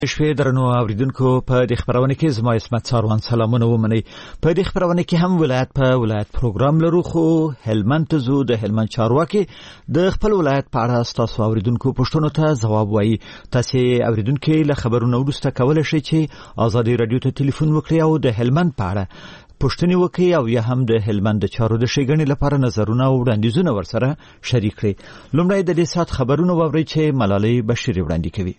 شپې درنو اوریدونکو په دې خبرونه کې زما اسمت ساروان سلامونه ومني. په دې خبرونه کې هم ولایت پروګرام لرو، خو هلمند ته زو د هلمند چارواکي د خپل ولایت په اړه تاسو اوریدونکو پوښتنو ته ځواب وایي. تاسو اوریدونکو له خبرونو وروسته کولای شئ چې آزادي رادیو ته ټلیفون وکړئ او د هلمند په اړه پوښتنې وکړئ او یا هم د هلمند د چارو د ښېګڼې لپاره نظرونه او وړاندیزونه ورسره شریک کړئ. لومړی د دې سات خبرونه واورئ چې ملالۍ بشیر وړاندې کوي.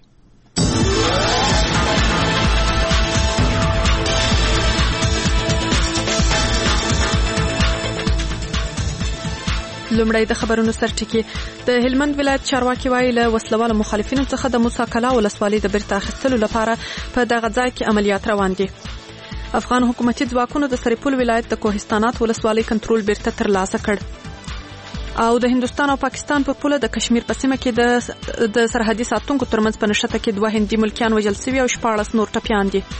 لومړی د خبرونو سرټکی. د هلمند ولایت چارواکي وایي له وسلوال مخالفینو څخه د موسی کلا ولسوالۍ د بیرته اخیستلو لپاره په دغه ځای کې عملیات روان دي. افغان حکومتي ځواکونو د سرپل ولایت د کوهستانات ولسوالۍ کنټرول بیرته ترلاسه کړ. او د هندستان او پاکستان په پوله د کشمیر په سیمه کې د سرحدي ساتونکو ترمنځ په نښته کې 2 هندي ملکیان وژل شوي او 14 نور ټپیان دي.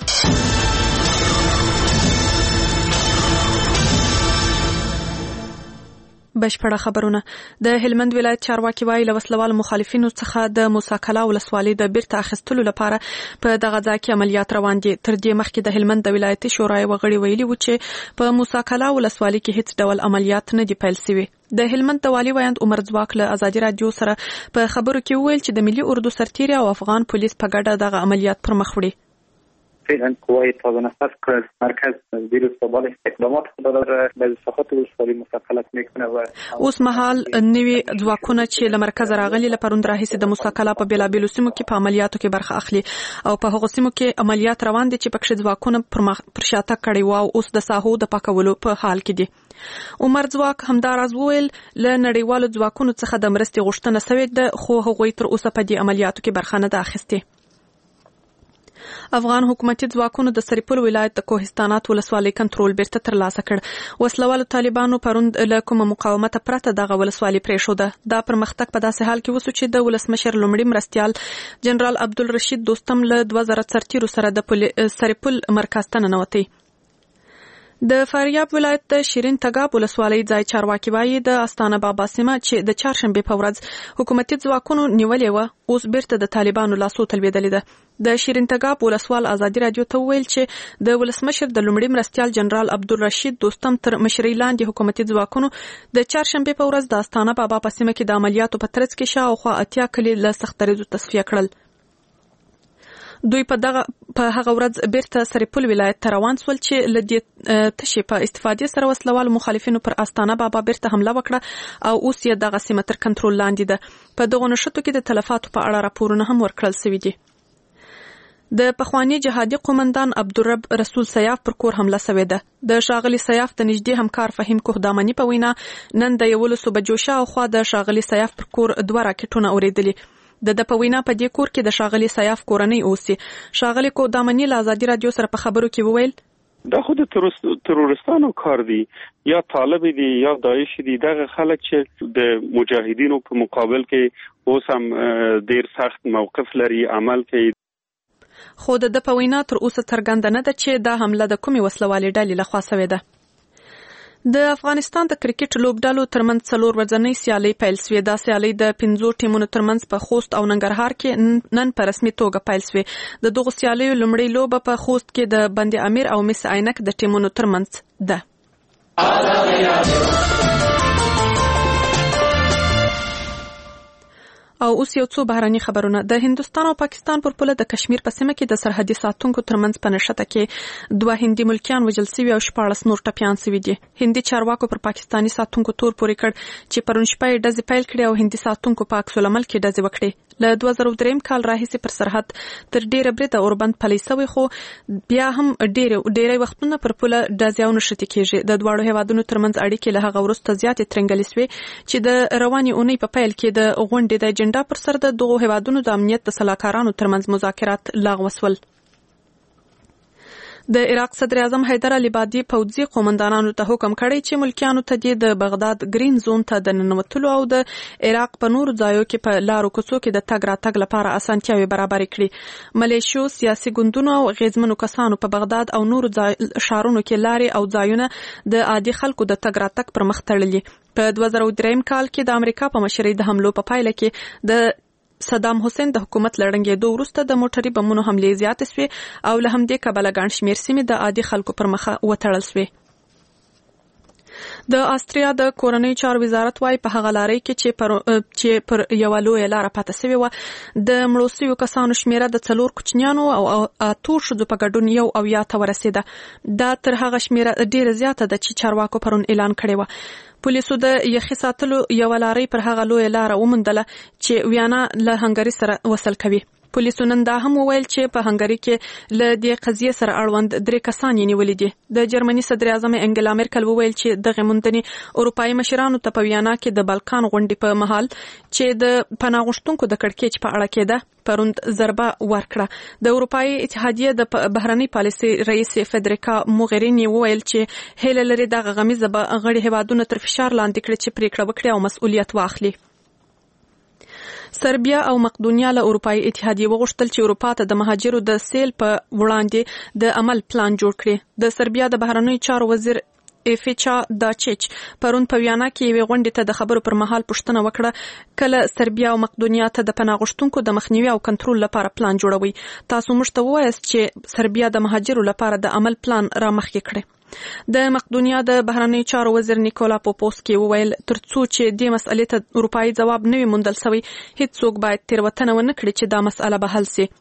بشپړه خبرونه. د هلمند ولایت چارواکي وایي له وسلوال مخالفینو څخه د موسی کلا ولسوالۍ د بیرته اخیستلو لپاره په دغه ځای کې عملیات روان دي. تر دې مخکې د هلمند د ولایتي شورای وغړي ویلي و چې په موسی کلا ولسوالۍ کې هیڅ ډول عملیات نه دي پیل شوي. د هلمند د والی ویاند عمر ځواک له آزادي رادیو سره په خبرو کې وویل چې د ملي اردو سرتیري او افغان پولیس په ګډه دغه عملیات پر مخ وړي. فعلا قوای تازه نساز کرد مرکز ویروس بابال اقدامات داره به صحت ولسوالی مساکلت میکنه و اوس مهال نوی ځواکونه چې له مرکز راغلي لپاره راهیسي د مساکله په بیلابیلو سیمو کې په عملیاتو کې برخه اخلي او په هغو سیمو کې عملیات روان دي چې پکې ځواکونه پر شاته کړي و او اوس د ساحو د پاکولو په حال کې دي. عمر ځواک همداراز وویل له نړیوالو ځواکونو څخه د مرستې غوښتنه شوې ده خو هغوی تر اوسه په دې عملیاتو کې برخه نه ده اخیستې. افغان حکومتي ځواکونو د سرپل ولایت د کوهستانات ولسوالۍ کنټرول بیرته ترلاسه کړ. وسلوالو طالبانو پروند له کومه مقاومت پرته دغه ولسوالۍ پرېښوده. دا پرمختګ په داسې حال کې وسو چې د ولسمشر لومړي مرستیال جنرال عبدالرشید دوستم له 2000 سرتیرو سره د سرپل مرکز ته ننوتی. د فاریاب ولایت د شیرین تګاب ولسوالۍ ځای چارواکي وایي د استانه بابا سیمه چې د چهارشنبې په ورځ حکومتي ځواکونو نیولې وه اوس بیرته د طالبانو لاسو ته لوېدلې ده. د شیرین تګاب ولسوال آزادي رادیو ته وویل چې د ولسمشر د لومړي مرستیال جنرال عبدالرشید دوستم تر مشرۍ لاندې حکومتي ځواکونو د چهارشنبې په ورځ د استانه بابا په سیمه کې د عملیاتو په ترڅ کې شاوخوا 80 کلي له سخت دریځو تصفیه کړل. دوی په هغه ورځ بیرته سرپل ولایت ته روان سول چې له دې تشې په استفادې سره وسلوال مخالفینو پر استانه بابا بیرته حمله وکړه او اوس یې دغه سیمه تر کنټرول لاندې ده. په دغو نښتو کې د تلفاتو په اړه راپورونه هم ورکړل شوي دي. د پخوانی جهادي قومندان عبدالرب رسول سیاف پر کور حمله شوې ده. د ښاغلي سیاف د نږدې همکار فهیم کوهدامني په وینا نن د 11 بجو شاوخوا د ښاغلي سیاف پر کور 2 راکټونه اورېدلي. د په وینا په دې کور کې د ښاغلي سیاف کورنۍ اوسي. ښاغلي کوهدامني له آزادي رادیو سره په خبرو کې وویل دا خود تروریستانو کار دی یا طالب دی یا داعش دی. دغه خلک چې د مجاهدینو په مقابل کې اوس هم ډیر سخت موقف لري عمل کوي. خو د په وینا تر اوسه څرګنده نه ده چې دا حمله د کومې وسلوالې ډلې لخوا شوې ده. د افغانستان د کرکټ لوبډلو ترمنځ 4 ورځنۍ سیالۍ پیل شوې. دا سیالۍ د 5 ټیمونو ترمنځ په خوست او ننګرهار کې نن په رسمي توګه پیل شوې. د دغو سیالیو لومړۍ لوبه په خوست کې د بند امیر او مس عینک د ټیمونو ترمنځ ده. او اوس یو څو بهراني خبرونه. د هندستان او پاکستان پر پوله د کشمیر په سیمه کې د سرحدي ساتونکو ترمنځ په نښته کې 2 هندي ملکیان وژل شوي او 14 نور ټپیان شوي دي. هندي چارواکو پر پاکستانی ساتونکو تور پورې کړ چې پرون شپه یې ډزې پیل کړې او هندي ساتونکو په عکس العمل کې ډزې وکړې. له 2003 کال راهیسې پر سرحد تر ډیره بریده اوربند پلی شوی خو بیا هم ډیری وختونه پر پوله ډزې او نښتې کېږي. د دواړو هیوادونو ترمنځ اړیکې له هغه وروسته زیاتې ترنګلې شوې چې د روانې اونۍ په پیل کې د غونډې د اجنډا پر سر د دغو هیوادونو د امنیت د سلاکارانو ترمنځ مذاکرات لغوه شول. د عراق صدر اعظم حیدر علي بادي پوځي قومندانانو ته حکم کړی چې ملکیانو ته د بغداد گرین زون ته د ننوتلو او د عراق په نورو ځایو کې په لارو کوڅو کې د تګ راتګ لپاره اسانتیاوې برابرې کړي. ملیشو سیاسي ګوندونو او غیرمنو کسانو په بغداد او نورو ښارونو کې لارې او ځایونه د عادي خلکو د تګ راتګ پر مخ تړلي. په 2003 کال کې د امریکا په مشرۍ د حملو په پایله کې د صدام حسین د حکومت لړنګېدو وروسته د موټري بمونو حملې زیاتې شوې او له همدې کبله ګڼ شمېر سیمې د عادي خلکو پر مخه وتړل شوې. د آستریا د کورنۍ چارو وزارت وايي په هغه لارۍ کې چې پر یو لویه لاره پاتې شوې وه د مړو شویو کسانو شمیره د 4 کوچنیانو او 8 ښځو په ګډون 1 ته ورسېده. دا تر هغه شمیره ډیره زیاته ده چې چارواکو پرون اعلان کړی و. پولیسو د یخي ساتلو یو لارۍ پر هغه لویه لاره وموندله چې ویانا له هنګري سره وصل کوي. پولیسو نن دا هم وویل چې په هنګري کې له دې قضیې سره اړوند 3 کسان یې نیولي دي. د جرمني صدر اعظم انګلا مرکل وویل چې دغه موندنې اروپایي مشرانو ته په ویانا کې د بالکان غونډې په مهال چې د پناه غوښتونکو د کړکېچ په اړه کېده پروند ضربه ورکړه. د اروپایي اتحادیې د بهرنۍ پالیسي رئیس فدریکا موغرینی وویل چې هیله لري دغه غمیزه به غړي هیوادونو تر فشار لاندې کړي چې پریکړه وکړي او مسؤلیت واخلي. سربیا او مقدونیا له اروپایي اتحادیې وغوښتل چې اروپا ته د مهاجرو د سیل په وړاندې د عمل پلان جوړ کړي. د سربیا د بهرنیو چارو وزیر ایفیچا داچیچ پرون په ویانا کې یوې غونډې ته د خبرو پر مهال پوښتنه وکړه کله سربیا او مقدونیا ته د پناه غوښتونکو د مخنیوي او کنټرول لپاره پلان جوړوي. تاسو موږ ته ووایاست چې سربیا د مهاجرو لپاره د عمل پلان را مخکې کړي. د مقدونیا د بهرنیو چارو وزیر نیکولا پوپوسکی وویل ترڅو چې دې مسئلې ته اروپایي ځواب نه وي موندل شوی هیڅوک باید تېروتنه ونه کړي چې دا مسئله به حل شي.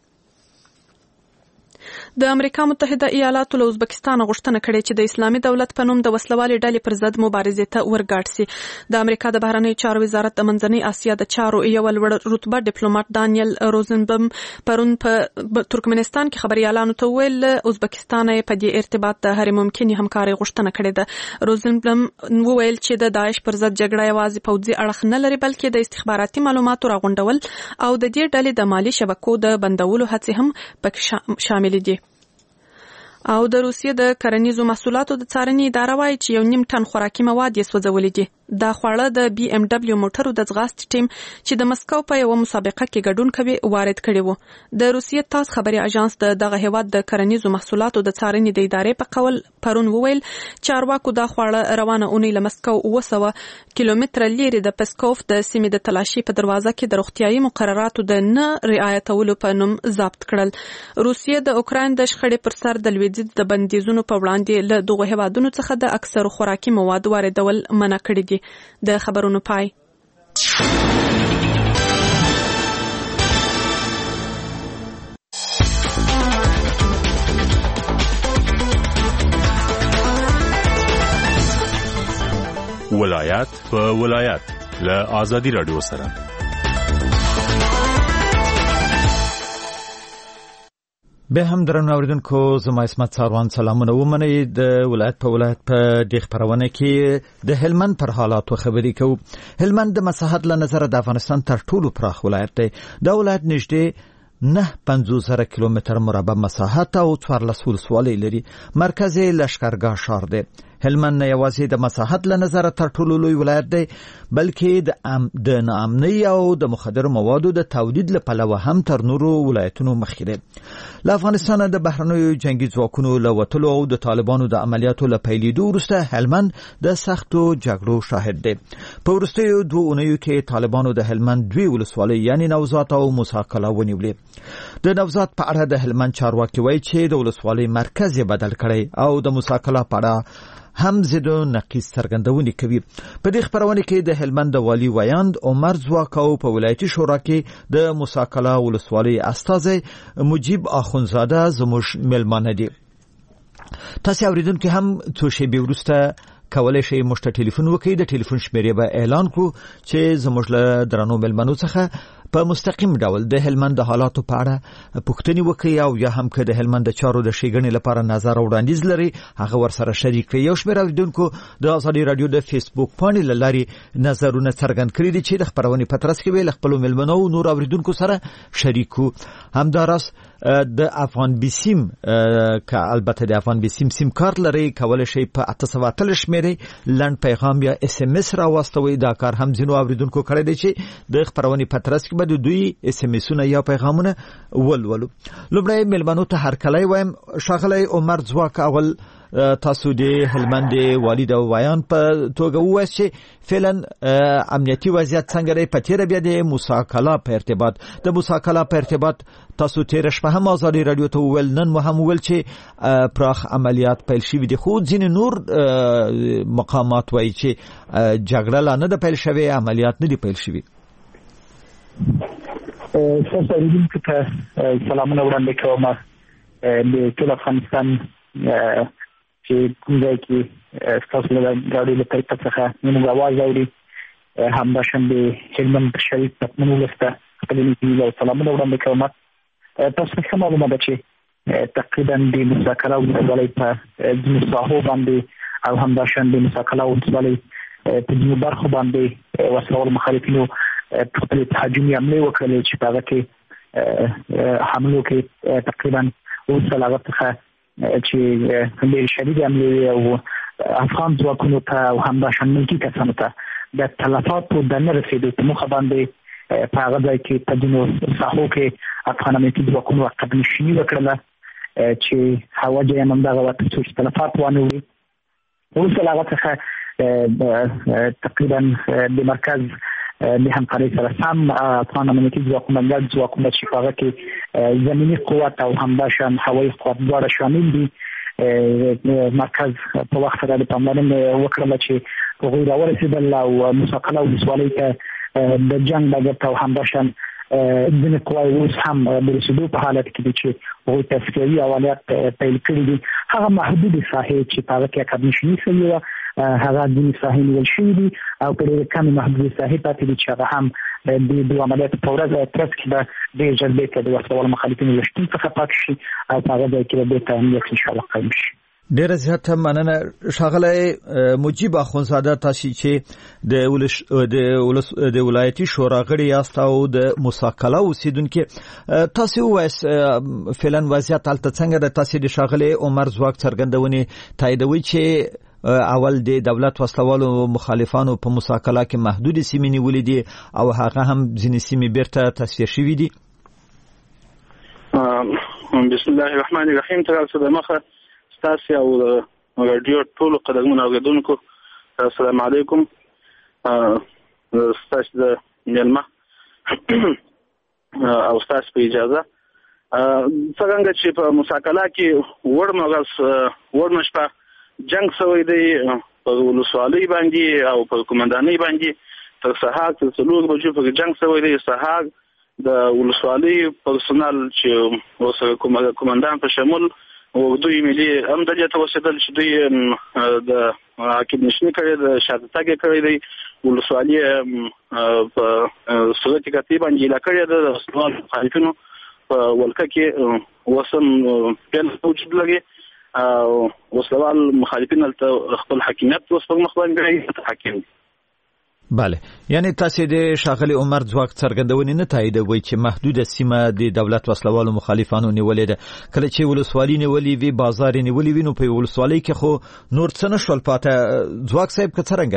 د امریکا متحده ایالاتو له ازبکستان غوښتنه کړې چې د اسلامي دولت په نوم د وسلوالې ډلې پر ضد مبارزې ته ورګډ شي. د امریکا د بهرنیو چارو وزارت د منځنۍ اسیا د چارو یو لوړ رتبه ډیپلوماټ دانیل روزنبلم پرون په ترکمنستان کې خبريالانو ته ویل ازبکستان په دې ارتباط د هر ممکنه همکاري غوښتنه کړې ده. روزنبلم ویل چې د داعش پر ضد جګړه یوازې پوځي اړخ نه لري بلکې د استخباراتي معلوماتو راغونډول او د دې ډلې د مالی شبکو د بندولو هڅې هم پکې شامل دي. او د روسیې د کرنیزو محصولاتو د څارنې اداره وايي چې 1.5 ټن خوراکي مواد یې سوځولي دي. دا خواړه د BMW موټرو د ځغاستې ټیم چې د مسکو په یو مسابقه کې ګډون کوي وارد کړي وو. د روسیې تاس خبري اژانس دغه هیواد د کرنیزو محصولاتو د څارنې د ادارې په قول پرون وویل چارواکو دا خواړه روانه اونۍ له مسکو 200 کیلومتره لري د پسکوف د سیمې د تلاشي په دروازه کې د روغتيایي مقرراتو د نه رعایتولو په نوم ضبط کړل. روسیې د اوکراین د شخړې پر سر د لویدیځ د بندیزونو په وړاندې له دغه هیوادونو څخه د اکثر خوراکي مواد واردول منع کړي دي. د خبرونو پای. ولایت په ولایت له آزادي رادیو سره به هم درنو اوریدونکو زما اسمت ساروان سلامونه ومنئ. د ولایت په ولایت په دې خبرونه کې د هلمند پر حالاتو خبرې کوو. هلمند د مساحت له نظره د افغانستان تر ټولو پراخ ولایت دی. دا ولایت نږدې 950 کیلومتر مربع مساحت او 14 ولسوالۍ لري. مرکز یې لشکرګاه ښار دی. هلمند نه یوازې د مساحت له نظره تر ټولو لوی ولایت دی بلکې د ناامنۍ او د مخدر موادو د تولید له پلوه هم تر نورو ولایتونو مخکې دی. له افغانستان د بهرنیو جنگي ځواکونو له وتلو او د طالبانو د عملیاتو له پیلېدو وروسته هلمند د سختو جګړو شاهد دی. په وروستیو 2 اونیو کې طالبانو د هلمند 2 ولسوالۍ یعنی نوزاد او موسی کلا ونیولې. د نوزاد په اړه د هلمند چارواکي وایي چې د ولسوالۍ مرکز یې بدل کړی او د موسی کلا په اړه هم زیدو نقیص څرګندونې کوي. په دې خبرونه کې د هلمند د والی ویاند عمر زواکاو په ولایتي شورا کې د موسی کلا ولسوالۍ استازی مجیب اخونزاده زموږ ملمانه دي. تاسو اوریدونکو هم څو شېبې وروسته کولای شئ موږ ته ټلیفون وکړئ. د ټلیفون شمیرې به اعلان کړو چې زموږ له درنو ملمنو څخه په مستقیم ډول د هلمند د حالاتو په اړه پوښتنې وکړي او یا هم که د هلمند د چارو د ښېګڼې لپاره نظر او وړاندیز لري هغه ورسره شریک کړي. یو شمېر اوریدونکو د ازادي راډیو د فیسبوک پاڼې له لارې نظرونه څرګند کړي دي چې د خبرونې په ترڅ کې به له خپلو ملمنو او نور اوریدونکو سره شریک کړو. همداراز د افغان بیسیم که البته د افغان بیسیم سیم کارت لري کولای شئ په 883 شمیرې لنډ پیغام یا SMS راواستوي. دا کار هم ځینو اوریدونکو کړی دی چې د خبرونې په ترڅ کې به د دوی اس ام اسونه یا پیغامونه ولولو. لومړی ملمنو ته هرکلی وایم. ښاغلی عمر ځواک، اول تاسو د هلمند والي د ویان په توګه ووایئ چې فعلا امنیتي وضعیت څنګه دی. په تیره بیا د موسی کلا په ارتباط تاسو تیره شپه هم ازادي رادیو ته وویل، نن مو هم وویل چې پراخ عملیات پیل شوي دي، خو ځینې نور مقامات وایي چې جګړه لا نه ده پیل شوې، عملیات نه دي پیل شوي. تاسو اوریدونکو ته سلامونه وړاندې کوم. د ټول افغانستان چې کوم ځای کې تاسو له غاړې له طریقه څخه موږ اواز اوري، همداشان د هلمند شریف پتمن ولسته خپل نیکي او سلامونه وړاندې کوم. تاسو ښه معلومه ده چې تقریبا د موسی کلا ولسوالۍ په ځینو ساحو باندې او همداشان د موسی کلا ولسوالۍ په ځینو برخو باندې وسلوال مخالفینو خپل تهاجمي حملې وکړلې چې په هغه کې حملو کې تقریبا وسله څخه چې ډېر شدید حملې او افغان ځواکونو ته او همداشان ملکي کسانو ته د تلفاتو د نه رسېدو په موخه باندې په هغه ځای کې په ځینو ساحو کې افغان امنیتي ځواکونو عقب نشیني وکړله چې هواجه یې همدغه وه تر څو چې تلفات وانه وړي. وروسته له هغه څخه تقریبا د مرکز د همکارۍ سره سم افغان امنیتي ځواکونه ګډ ځواکونه چې په هغه کې زمیني قوت او همداشان هوایي قوت دواړه شامل دي. مرکز په وخت سره د پاملرنې وکړله چې هغوی راورسېدل او موسی کلا ولسوالۍ ته د جنګ ډګر ته او همداشان ځینې قواوې اوس هم د رسېدو په حالت کې دي چې هغوی ته عسکري عملیات پیل کړي دي. هغه محدودې ساحې چې په هغه کې عقب نشیني شوې وه هغه ځینې ساحې نیول شوي دي او په ډېرې کمې محدودې ساحې پاتې دي چې هغه هم د دوه عملیاتو په ترڅ کې به ډېر ژر بېرته د وسلوال مخالفینو له شتون څخه پاک شي او په هغه ځای کې به بېرته امنیت انشاءالله قایم شي. ډیره زیاته مننه ښاغلی مجیب اخونزاده، تاسو چې د ولایتي شورا غړي یاست او د موسی کلا اوسیدونکو، تاسو وایس فعلا وضعیت هلته څنګه ده؟ تاسو د ښاغلی عمر ځواک څرګندونې تاییدوي چې اول د دولت وسلوالو مخالفانو په موسی کلا کې محدود سیمې نیولې دي او هغه هم ځینې سیمې بیرته تصفیه شوې دي. بسم الله الرحمن الرحیم. تاسو د مخه تاسو او رادیو ټول قدمونه اوریدونکو السلام علیکم. تاسو د نیلما او تاسو په اجازه څنګه چې په موسی کلا کې ورمشپه جنگ شوی دی په ولسوالۍ باندې او په قومندانۍ باندې تر سهار تر 4 بجو په جنگ شوی دی. سهار د ولسوالۍ پرسونل چې اوسه قومندان په شمول او دوی ملي هم دغه توسدل چې دوی د عقب نشنی کړی د شاته تاګه کړی دی. ولسوالۍ په صورت کې باندې لا کړی د وسلوال مخالفینو په ولکه کې وسم پیل وجود لګي او وسلوال مخالفین ته خپل حکومت اوس په مخ باندې حاکم. بله، یعنی تاسو د ښاغلی عمر ځواک څرګندونې نه تاییدوي چې محدوده سیمه د دولت وسلوالو مخالفانو نیولې ده. کله چې ولسوالۍ نیولې وي، بازار نیولې وي، نو په ولسوالۍ کې خو نور څه نشول پاته. ځواک صاحب که څرنګه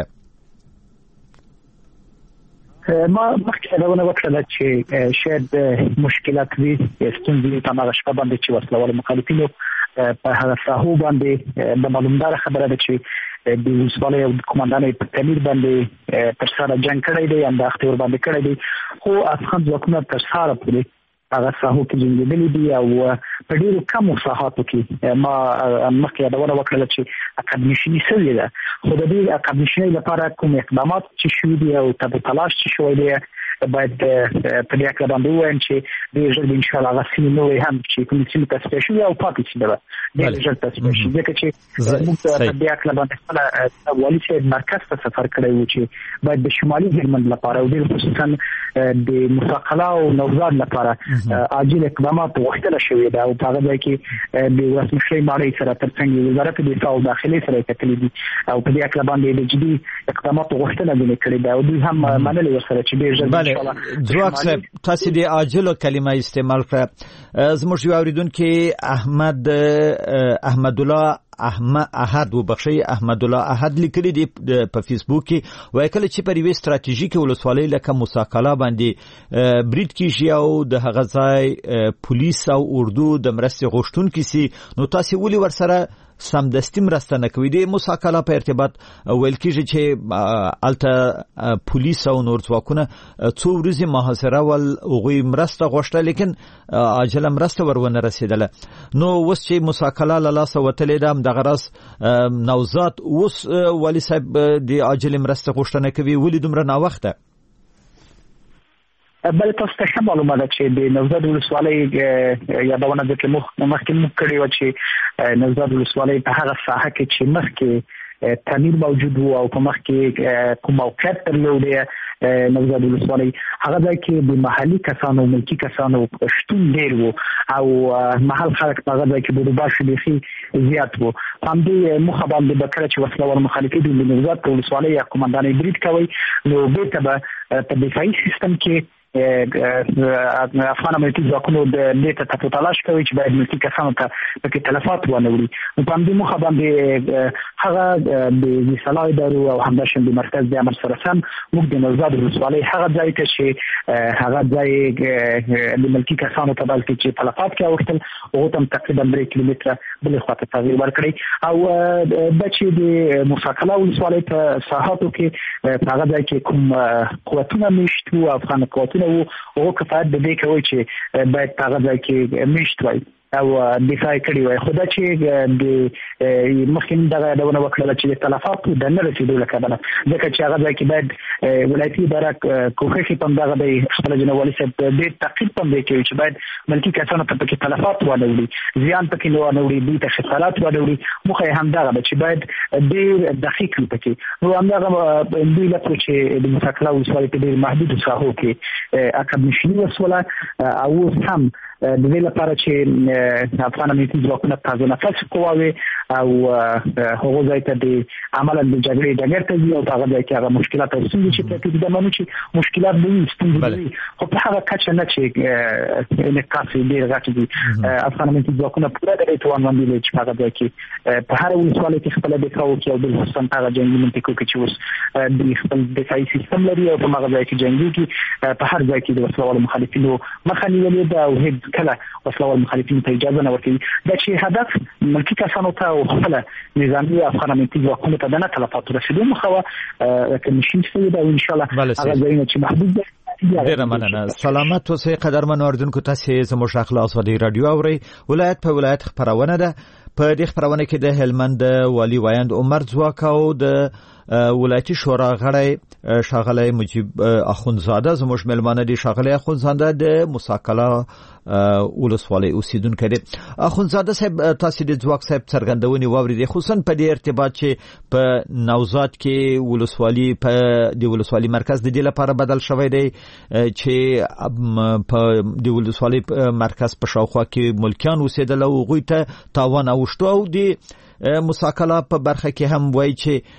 ما مخکې راونه وکړه چې شاید مشکلات وي، ستونزې په هغه شپه باندې چې وسلوال مخالفینو په هغه ساحو باندې د معلومدار خبره ده چې د ولسوالۍ او د قومندانۍ په تمیر باندې تر سره جنګ کړی دی، انداختې ور باندې کړی دی، خو افغان ځواکونه تر سره پورې هغه ساحو کې جنګېدلي دي او په ډېرو کمو ساحاتو کې ما مخکې یادونه وکړله چې عقب نشیني شوې ده. خو د دې عقب نشینۍ لپاره کوم اقدامات چې شوي دي او تب تلاش چې شوی دی باید په دې اړه باندې ووایم چې ډېر ژر انشاءالله هغه سیمې نورې هم چې کومې سیمې تصفیه شوي او پاتې سیمې به ډېر ژر تصفیه شي، ځکه چې موږ په دې اړه باندې خپله والي صاحب مرکز ته سفر کړی و چې باید د شمالي هلمند لپاره او ډېر خصوصا د موسی کلا او نوزاد لپاره عاجل اقدامات غوښتنه شوې ده او په هغه ځای کې د ولسمشر ماړی سره ترڅنګ وزارت دفاع او داخلي سره کتلي دي او په دې اړه باندې د جدي اقداماتو غوښتنه ځینې کړې ده او دوی هم منلې ورسره چې ډېر ژر ځواک صاحب تاسو د عاجل کلمه استعمال کړه. زموږ یو اوریدونکو احمد الله احمد الله احد لیکلي دی په فیسبوک کې وایي کله چې په یوه ستراتیژیکه ولسوالۍ لکه مساکلا باندې برید کیږي او د هغه ځای پولیس او اردو د مرستې غوښتونکي سي نو تاسو ولې ورسره سمدستي مرسته نه کوي. د مساکلا په ارتباط ویل کیږي چې الته پولیس او نور ځواکونه څو ورځې محاصره ول غوي مرسته غوښته لیکن عاجله مرسته ورونه رسیدله. نو اوس چې مساکلا له لاسه وتلې ده د غرض نوزاد اوس ولی صاحب د عاجله مرسته غوښتنه کوي ولې دومره ناوخته؟ بل تاسو ته معلومه ده چې د نوزاد ولسوالۍ یادونه د مخکې موږ کړی و چې نوزاد ولسوالۍ په هغه ساحه کې چې مخکې تعمیر موجود وو او په مخ کې کوم موقعیت درلوده نوزاد ولسوالۍ هغه ځای کې د محلي کسانو ملکی کسانو شتون ډیر وو او محل خلک په هغه ځای کې د باشي بيخي زیات وو. هم دې مخه باندې بکره چې وسلوال مخالفین د نوزاد ولسوالۍ یا قومندان برید کوي نو به په دفاعي سیستم کې افغان امنیتي ځواکونو د دې ته تلاش کوي چې باید ملکی کسانو ته پکې تلفات ونه وړي. په همدې مخه باندې هغه د صلاح ادارو او همداشان د مرکز د امر سره سم موږ د نوزاد ولسوالۍ هغه ځای ته چې هغه ځای د ملکی کسانو ته بلکې چې تلفات کې اوښتل او هم تقریبا 3 کیلومتره بلې خواته تغییر ورکړي او د چې د مساکلا ولسوالۍ په ساحاتو کې هغه ځای کې کوم قوتونه مشتو افغان قوتونه او کفایت د دې کوي چې باید هغه ځای کې مشت وي او دفاع کړی وي. خو دا چې د مخکې دغه ډول وکړه چې تلفات د نه رسیدو لکه ځکه چې هغه ځای کې باید ولایتي اداره کوښښ په دغه د خپل جنوالي سره د تقریب په دې کې چې باید ملکی کسانو ته پکې تلفات ونه وړي زیان پکې نه ونه وړي د خسارات ونه وړي مخه هم دغه چې باید ډېر دقیق پکې نو هم دغه دوی لپاره چې د مساکلا ولسوالۍ په ډېر محدود ساحو کې عقب نشینی وسوله او هم د دې لپاره چې افغان امنیتي ځواکونه تازه نفس قواوي او هغه ځای ته د عمل د جګړې ډګر ته ځي او هغه ځای کې هغه مشکلات او ستونزې چې پکې د منو چې مشکلات به ستونزې خو په هغه کچه نه چې انعکاس ډېر غټ دي. افغان امنیتي ځواکونه پوره د توان باندې چې هغه ځای کې په هر ولسوالۍ کې خپل دفاع کوي او د حسن هغه جنگي منطقو کې چې اوس د خپل دفاعي سیستم لري او په هغه ځای کې جنگي کې په هر ځای کې د وسلوال مخالفینو مخه نیولې ده او کله وسلوال مخالفین ته اجازه نه ورکوي. دا چې هدف ملکی کسانو ته او خپل نظامي افغان امنیتي ځواکونو ته نه تلفات رسیدو مخه که نشین شوی دا ان شاء الله هغه ځایونه چې محدود دي. ډیره مننه. سلامت اوسئ قدرمن اوریدونکو. تاسو زموږ اخلاص ودی رادیو اوري ولایت په ولایت خبرونه ده. په دې خبرونه کې د هلمند والی وایند عمر ځواک او د ولایتي شورا غړی شاغلی مجيب اخونزاده زموږ ملمانه دي. شاغلی اخونزاده د مساکلا ولسوالۍ اوسیدونکو دي. اخونزاده صاحب تاسو د ځواک صاحب څرګندونې واوریدې خصوصا په دې ارتباط چې په نوزاد کې ولسوالۍ په د ولسوالۍ مرکز د دې لپاره بدل شوی دی چې په د ولسوالۍ مرکز په شاوخوا کې ملکیان اوسېدل او غوي ته تاوان اوښتو او د مساکلا په برخه کې هم وایي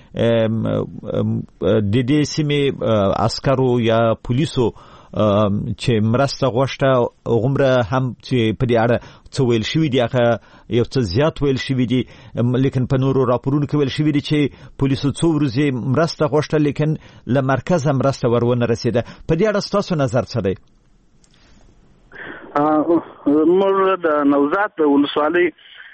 چې د دې سیمې عسکرو یا پولیسو چې مرسته غوښته غومره هم چې په دې اړه څه ویل شوي دي هغه یو څه زیات ویل شوي دي لیکن په نورو راپورونو کې ویل شوي دي چې پولیسو څو ورځې مرسته غوښته لیکن له مرکزه مرسته ورونه رسیده. په دې اړه ستاسو نظر څه دی؟ موږ د نوزاد ولسوالۍ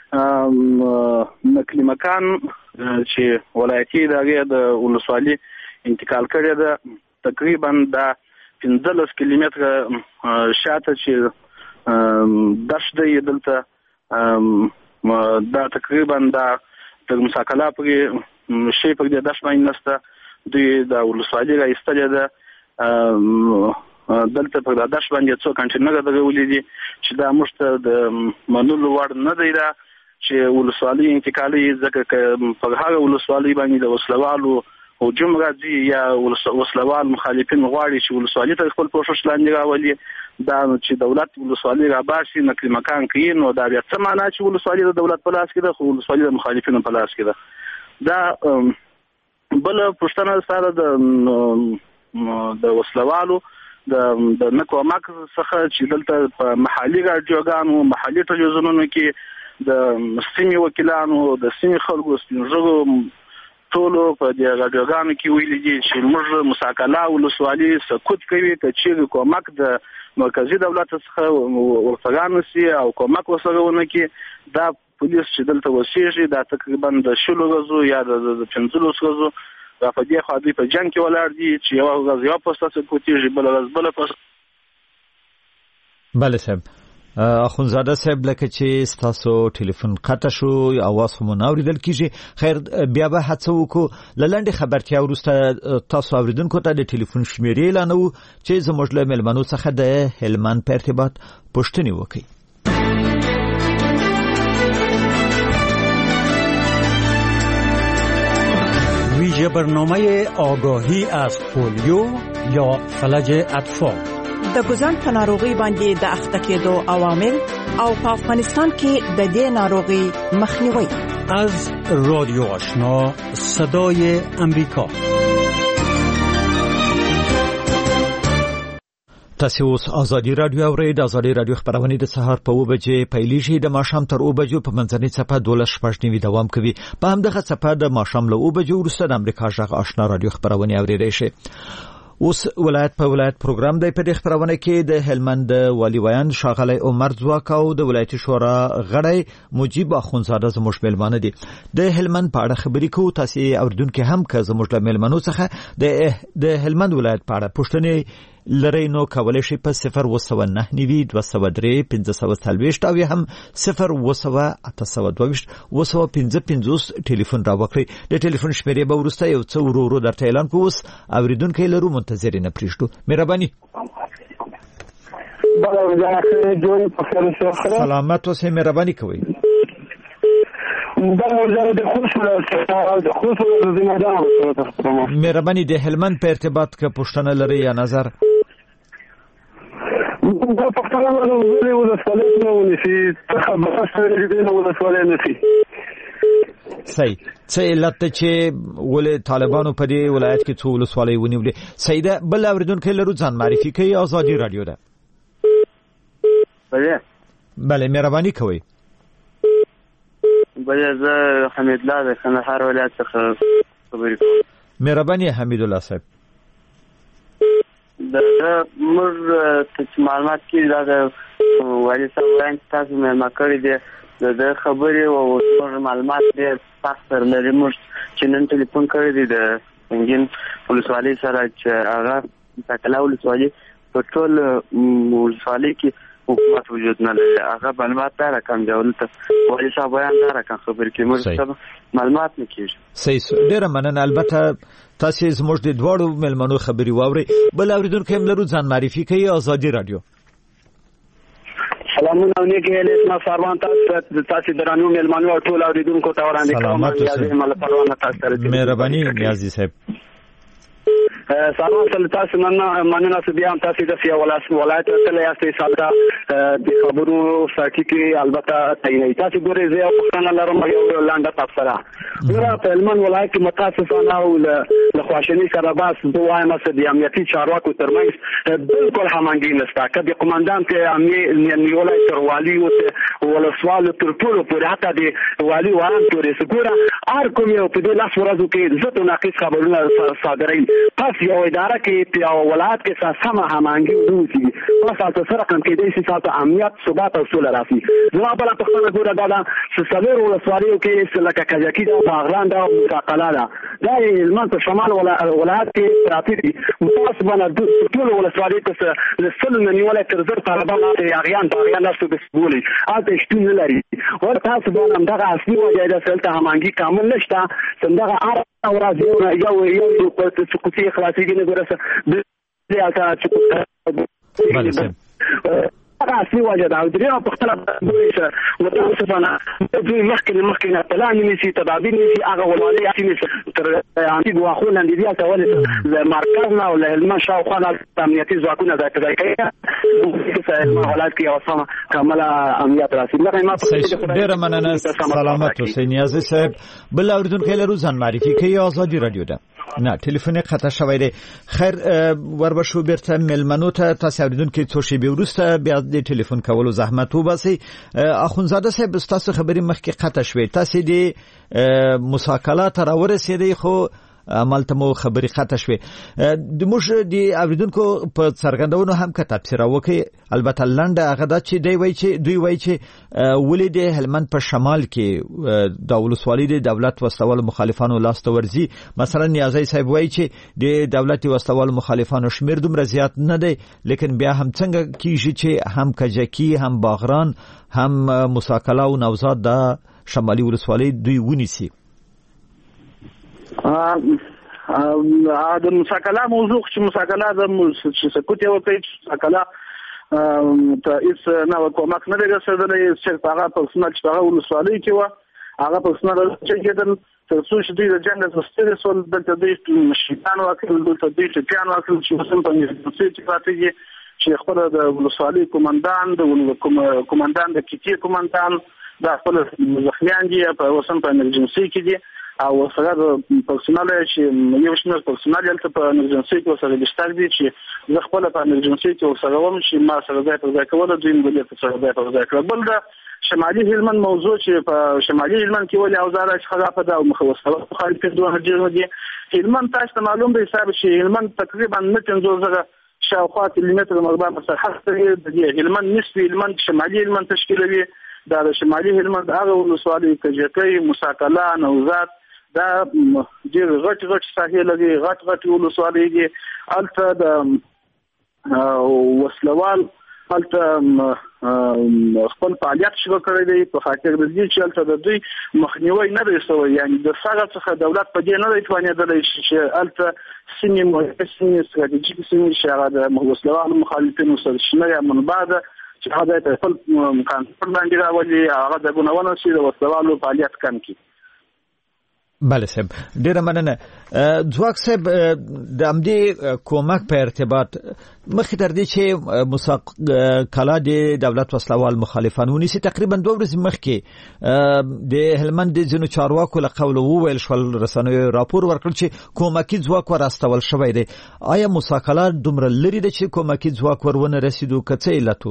نقلی مکان چې ولایتي ادارې د ولسوالۍ انتقال کړی ده تقریبا د 15 کیلومتره شاته چې دشت دی دلته دا تقریبا د مساکلا پرې شی پر د دشت باندې نسته دوی د ولسوالۍ راایستلې ده دلته پر د دشت باندې څو کنټینر درولې دي چې دا موږ ته د منلو وړ نه دی دا چې ولسوالۍ انتقالي ځکه په هغه ولسوالۍ باندې د وسلوالو هجوم راځي یا وسلوال مخالفین غواړي چې ولسوالۍ ته خپل پوښښ لاندې راولي دا چې دولت ولسوالۍ راباسي نقل مکان کوي نو دا بیا څه معنا چې ولسوالۍ د دولت په لاس کې ده خو ولسوالۍ د مخالفینو په لاس کې ده. دا بل پښتنه سره د وسلوالو د نکو مک څخه چې دلته په محلي راډیوګانو محلي ټلویزیونونو کې د سیمې وکیلانو د سیمې خلکو سپینږیرو ټولو په دې راډیوګانو کې ویلي دي چې موږ مساکله ولسوالي سقوط کوي چې کومک د مرکزی دولت څخه ورڅګان سي او کومک وسره کې دا پولیس چې دلته وسیږي دا تقریبا د 10 ورځو یا د 15 ورځو په دې خو دوی په جنگ کې ولاړ دي چې یو ورځ یو پوسټه سقوطیږي بل ورځ بل پوسټه. بله صاحب اخونزاده صاحب لکه چې تاسو ټلیفون قطع شو اواز هم ناوریدل کیږي خیر بیا به هڅه وکړو لنډه خبرتیا ورسته تاسو اوریدونکو ته د ټلیفون شمیرې اعلانو چې زموږ له ملمنو څخه د هلمند په ارتباط پوښتنه وکړي. ویژه برنامه آگاهی از پولیو یا فلج اطفال د ګوزن په ناروغي باندې د اخته کېدو عوامل او په افغانستان کې د دې ناروغي مخنیوي از رادیو آشنا صدای امریکا. تاسو اوس ازادي رادیو اورئ. د ازادي رادیو خبرونه د سهار په 2 بجې پیلېږي د ماښام تر 2 بجو په منځنۍ صفه 12:09 دوام کوي. په همدغه صفه د ماښام له 2 بجو وروسته د امریکا غږ آشنا رادیو خبرونه اورئ شي. اوس ولایت په ولایت پروګرام دی. په دې خبرونه کې د هلمند والی ویان شاغلی عمر ځواک او د ولایتي شورا غړی مجيب اخونزاده زموږ ملمانه دي. د هلمند په اړه خبرې کوو. تاسو اوردونکو هم که زموږ ملمنو څخه د هلمند ولایت په اړه پوښتنه لري نو کولای شي په 01992031540 او هم 0208822 ټلیفون راوکړئ. د ټلیفون شمیرې به ورسته یو څو ورو درته اعلان کوو. اوریدونکو لرو منتظر نه پریږدو. مهرباني. سلامت اوسئ. مهرباني کوئ. مهرباني د هلمند په ارتباط کې پوښتنه لري یا نظر؟ دا پښتانه ولسوالۍ نه ونیسي خبره سره دې نه ولسوالۍ نه شي. صحیح. څه علت چې ولې طالبانو په دې ولایت کې څو ولسوالۍ ونیولې؟ سیده بل اوریدونکو لرو ځان معرفي کوي. ازادي رادیو ده. بله مهرباني کوئ. بله زه حمید الله د کندهار ولایت څخه خبرې کوم. مهرباني حمید الله صاحب. د موږ معلومات کې دا د والي صاحب وایي تاسو مېلمه کړی دی د خبرې او معلومات ډېر سخت لري. موږ چې نن ټلیفون کړی دی د سنګین ولسوالۍ سره چې هغه مساکله ولسوالۍ په ټول ولسوالۍ کې حکومت وجود نه لري. هغه معلومات دا رقم دی ولته والي صاحب وایي دا رقم خبرې کې موږ معلومات نه کیږي. صحیح. ډېر مننه. البته تاسو زموږ د دوړو ملمنو خبري واوري. بل اوریدونکو هم لرو ځان معرفي کوي. ازادي رادیو. سلامونه علیکم. اسمه سروان تاسو درانو ملمنو او ټول اوریدونکو ته وړاندې کوم. مهرباني نیازي صاحب. سلام تاسو مننه بیا هم تاسو د ولایت تل یاستئ ساده د خبرو ساکي کې البته تعین تاسو ګورئ زه پښتنه لرم یو لاندې تفسیره ګوره په هلمند ولایت کې متاسفانه او له خواشنۍ سره بس دوه وایم چې د امنیتي چارواکو ترمنځ بالکل هماهنګي نشته. که د قومندان کې امنیتي ولایت تر والي او ولسوال تر ټولو پورې حتی د والي وان پورې ګوره هر کوم یو په دې لاس ورځو کې زه ناقص خبرونه صادروي. پس یو اداره کې په ولایت کې سمه هماهنګي وشي. پس تاسو سره کوم کې د سیاست امنیت ثبات او سوله راشي. زما بل پښتنه ګوره دا چې څلور ولسوالیو کې لکه کجکی دا باغران دا مساقله ده. دا هلمند په شمال ولایت کې پراته دي. متاسفانه ټول ولسوالیو کې لسل نه نیولای تر زر طالبان اغیان تاسو به سبولي اته شتون لري. او تاسو باندې دغه اصلي وجه ده چې هماهنګي کامل نشته. څنګه اورا یو په سقوطي خلاصي کې نه ګورسه د اته چې هغه اصلي وجه ده. او درې په خپل ډول متاسفانه دوی مخکې پلان نشي تدابیر نشي هغه ولولې چې تر انتي غواخو لاندې دی تاول د مرکز نه او له هلمند شاوخوا د امنیتي ځواکونو د ځای کوي چې حالات کې اوسه کامله امنیت راسي. ډېر مننه. سلامت اوسئ نیازي صاحب. بل اوریدونکو لرو ځان معرفي کوي. ازادي رادیو ده. نه ټلیفون قطع شوی دی. خیر وربشو بیرته ملمنو ته تاسو اوریدونکو څو شی به ورسته بیا د ټلیفون کولو زحمت وباسي. اخونزاده صاحب تاسو خبرې مخکې قطع شوې، تاسو د مساکلات راورسېدي خو عملته مو خبرې قطع شوې. د موږ د اوریدونکو په څرګندونو هم که تفسیر وکړي، البته لنډه هغه دا چې دوی وایي چې ولې د هلمند په شمال کې د ولسوالۍ د دولت وسوال مخالفانو لاس ته ورځي. مثلا نیازی صاحب وایي چې د دولت وسوال مخالفانو شمیر دومره زیات نه دی، لیکن بیا هم څنګه کیږي چې هم کجکی، هم باغران، هم مساکله او نوزاد د شمالي ولسوالۍ دوی ونیسي. د مساکله موضوع چې مساکله د سکوت یو کوي، مساکله ته هیڅ نه کومک نه رسېدلی، چې هغه پرسنل چې هغه ولسوالۍ کې وه هغه پرسنل چې کېدل تر څو چې دوی د جنګ ستړي شول، دلته دوی شیطان واکړل، دلته دوی ټپیان واکړل چې اوس هم په نږدې کې پاتې دي، چې خپل د ولسوالۍ کومندان د کیتې کومندان دا خپل زخمیان دي په اوس هم په امرجنسي کې دي، او سره د پرسنل چې یو شمېر پرسنل دلته په امرجنسي کې ورسره بشتر دي، چې زه خپل په امرجنسي کې ورسره وم چې ما سره ځای پر ځای کوله، دوی مو دلته سره ځای پر ځای کړل. بل د شمالي هلمند موضوع چې په شمالي هلمند کې ولې اوضاع خرابه ده او مخالفت مخالفین دوه ډېر دي. هلمند تاسو ته معلوم دی حساب چې هلمند تقریبا 950 شاوخوا کیلومتر مربع مساحت لري. د هلمند نصف هلمند شمالي هلمند تشکیلوي. دا د شمالي هلمند هغه ولسوالۍ کجکی، مساکله، نوزاد دا ډېر غټ ساحې لري، غټ ولسوالۍ دي. هلته د وسلوال هلته خپل فعالیت شروع کړی دی په خاطر د دې چې هلته د دوی مخنیوی نه دی شوی، یعنې د څنګه څخه دولت په دې نه دی توانېدلی چې هلته سیمې مهمې ستراتیژیکې سیمې چې هغه د وسلوالو مخالفینو سرچینه یا منبع ده چې هغه د خپل کنټرول باندې راولي، هغه د ګونونه چې د وسلوالو فعالیت کم کړي. بله صاحب ډیره مننه. ځواک صاحب د همدې کومک په ارتباط مخکې تر دې چې مساکله د دولت وسلوال مخالفان ونیسي، تقریبا 2 ورځې مخکې د هلمند د ځینو چارواکو له قوله وویل شول، رسنیو راپور ورکړ چې کومکي ځواک ورستول شوی دی. آیا مساکله دومره لري ده چې کومکي ځواک ورونه رسیدو که څه علت و؟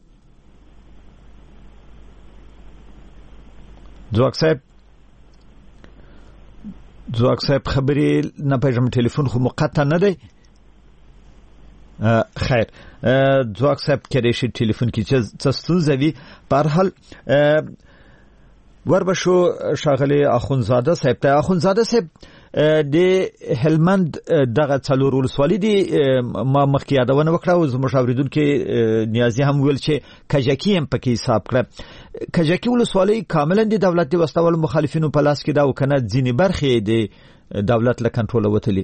ځواک صاحب خبرې نه پېژم، ټلیفون خو مقطع نه دی. خیر ځواک صاحب کېدای شي ټلیفون کې څه ستونزه وي. په هر حال وربشو ښاغلی اخونزاده صاحب ته. اخونزاده صاحب د هلمند دغه څلور ولسوالۍ دي، ما مخکې یادونه وکړه او زموږ اوریدونکي نیازي هم ویل چې کجکی هم پکې حساب کړه. کجکی ولسوالۍ کاملا د دولت د وسوال مخالفینو په لاس کې ده او کنه ځینې برخې د دولت له کنټروله وتلي.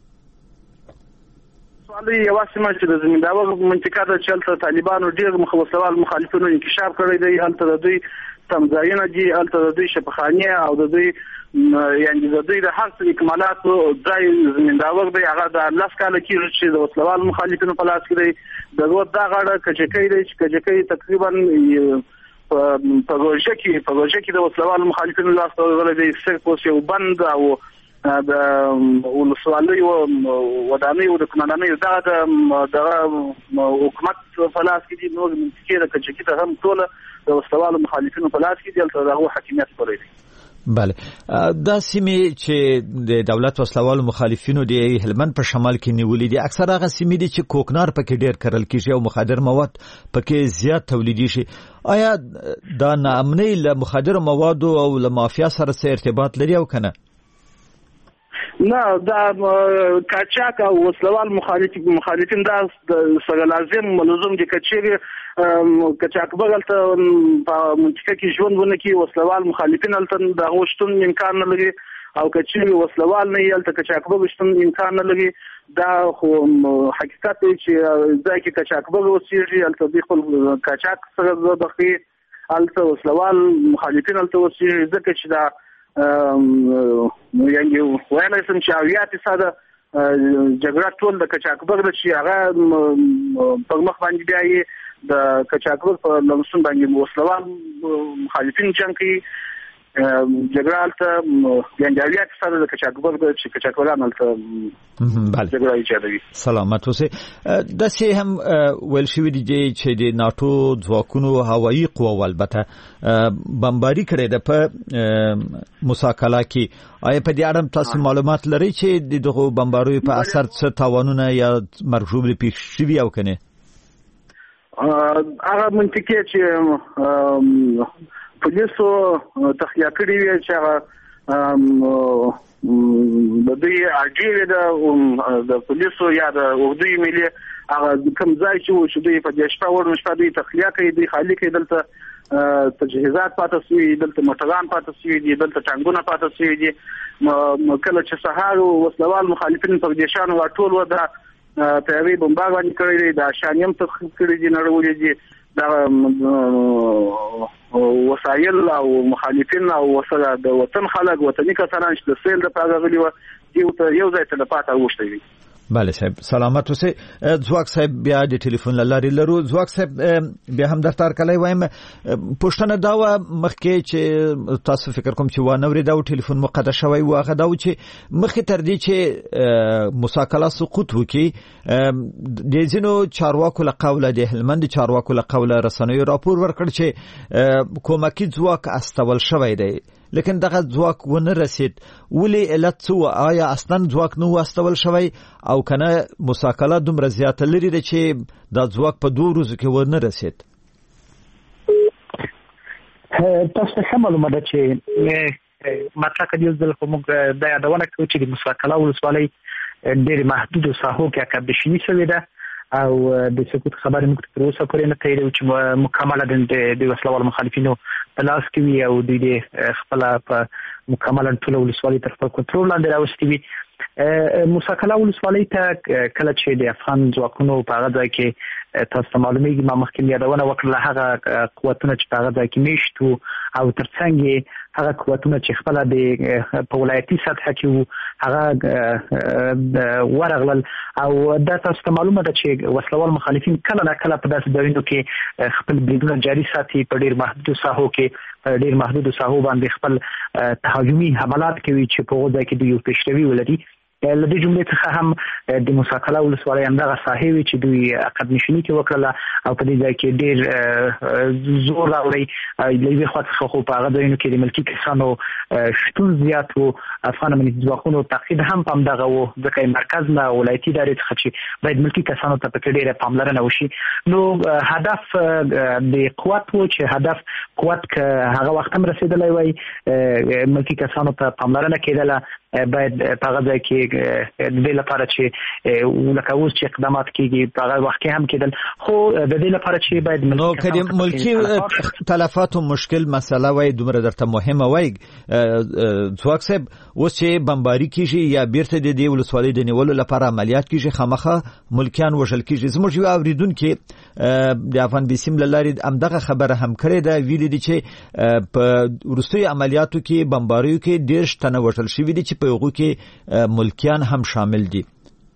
ولې یو سیمه چې د زمینداور منطقه ده چې هلته طالبانو ډېر وسوال مخالفینو انکشاف کړی دی، هلته د دوی تمځایونه دي، هلته د دوی شفاخانې او د دوی یعنې د دوی د هر څه اکمالاتو ځای زمینداور دی. هغه د 10 کاله کېږي چې د وسلوال مخالفینو په لاس کې دی. د رود دا غاړه کجکی دی چې کجکی تقریبا په روژه کې د وسلوال مخالفینو لاس ته ورغلی دی. صرف اوس یو بند او د ولسوالۍ ودانۍ د قومندانۍ دغه د حکومت په لاس کې دي. نور منطقې د کجکي ته هم ټوله د وسلوالو مخالفینو په لاس کې دي، هلته د هغو حاکمیت پوری دی. بله دا سیمې چې د دولت وسلوالو مخالفینو د هلمند په شمال کې نیولې دي، اکثر هغه سیمې دي چې کوکنار پکې ډېر کرل کېږي او مخدر مواد پکې زیات تولیدي شي. آیا دا ناامنۍ له مخدر موادو او له مافیا سره څه ارتباط لري او کنه؟ نه، دا کاچاک او وسلوال مخالفین دا سره لازم ملزوم دي. کچاک بغل ته په منطقه کې ژوند ونه کې وسلوال مخالفین هلته د هغو شتون امکان نه لري، او کچېرې وسلوال نه هلته کچاک بغل شتون امکان نه لري. دا خو حقیقت دی چې ځای کې کچاک بغل اوسېږي، هلته دوی خپل کچاک سره بخي، هلته وسلوال مخالفین هلته اوسېږي، ځکه چې دا یعنې ویلی شم چې 80% جګړه ټول د کچاکبر ده چې هغه پر مخ باندې بیا یې د کچاکبر په لمسون باندې وسلوال مخالفین جنګ کوي. جګړه ته جنجاليات سره د کچاکولانو ته جګړه ایجادوي. سلامت اوسئ. د سه هم ول شوې دي چې د ناتو ځواکونو هوایي قوه البته بمباري کړې ده په مساکلا کې. آیا په دې اړه تاسو معلومات لرئ چې دغه بمباریو په اثر څه تاوانونه یا مرګ ژوبل پیښ شوي او کنه؟ هغه منطقي چې پولیسو تخلیه کړی وی چې هغه د دې اړیکې د پولیسو یا د اردوی ملي هغه کوم ځای چې دوی په دې شپه ورنشته دوی تخلیه کوي دوی خالي کوي دلته تجهیزات پاتې شوي دلته موټران پاتې شوي دي دلته ټانګونه پاتې شوي دي کله چې سهار وسلوال مخالفین پر دې شان ټول ودا تیاری بمبار باندې کړی دی د شانیم ته کړی دي نړولې دي دا وسایل او مخالفین او وسله د وطن خلک وطني کسان چې د سیل د پاغلي و یو ځای ته د پاتې وشتوي. بله صاحب سلامت اوسئ. ځواک صاحب بیا د ټلیفون لاري لرو. ځواک صاحب بیا هم درته کله وایم پښتنه دا مخکې چې تاسو فکر کوم چې وانه ورې دا ټلیفون مقدس شوی واغه دا چې مخکې تر دې چې مساکله سقوط وکي د زینو چارواکو له قوله د هلمند چارواکو له قوله رسنیو راپور ورکړ چې کومکی ځواک استول شوی دی لیکن دغه ځواک ونه رسید. ولی علت څه آیا اصلا ځواک نو واستول شوی او کنه مساکله دومره زیاته لري چې دا ځواک په 2 ورځو کې ونه رسید؟ تاسو ته معلومه ده چې مطلب کډیو ځل کوم د یادونه کوي چې د مساکله ولسوالۍ ډېر محدود ساحو کې اکد شي شوی ده او د سقوط خبرې موږ تر اوسه پورې نه تایید چې مکمله د وسلوال مخالفینو په لاس کې وي او د خپل په مکمله ټول ولسوالۍ تر خپل کنټرول لاندې راوستي وي. مساکله ولسوالۍ ته کله چې د افغان ځواکونو په هغه ځای کې تاسو معلومیږي ما مخکې یادونه وکړه هغه قوتونه چې په هغه ځای کې میشتو او ترڅنګ هغه قوتونه چې خپل د په ولایتي سطح کې هغه ورغلل او دا تاسو معلومه ده چې وسلوال مخالفین کله نه کله په داسې ځایونو کې خپل بریدونه جاري ساتي په ډیر محدود ساحو کې ډیر محدود ساحو باندې خپل تهاجمي حملات کوي چې په وګړي کې د یو پېشروي ولري. لدې جملې څخه هم د مساکله ولسوالۍ همدغه ساحې وي چې دوی عقد نشیني کې وکړله او په دې ځای کې ډېر زور راوړی له یوې خوا څخه خو په هغه ځایونو کې د ملکي کسانو شتون زیات و. افغان امنیتي ځواکونو تاکید هم په همدغه و ځکه مرکز له ولایتي ادارې څخه چې باید ملکي کسانو ته پکې ډېره پاملرنه وشي. نو هدف د قوت و چې هدف قوت که هغه وخت هم رسېدلی وای ملکي کسانو ته پاملرنه کېدله باید په هغه ځای کې د دې لپاره چې لکه اوس چې اقدامات کیږي په هغه وخت کې هم کېدل خو د دې لپاره چې باید نو کله ملکی تلفات او مشکل مسله وای دومره درته مهمه وای ځواک صاحب اوس چې بمباری کیږي یا بیرته د دې ولسوالۍ د نیولو لپاره عملیات کیږي خامخه ملکیان وژل کیږي. زموږ یو اوریدونکو د افغان بیسیم لارې همدغه خبره هم کړې ده ویلي دي چې په وروستي عملیاتو کې بمباریو کې ډېر شتنه وژل شوي دي چې په هغه کې ملکیان هم شامل دي.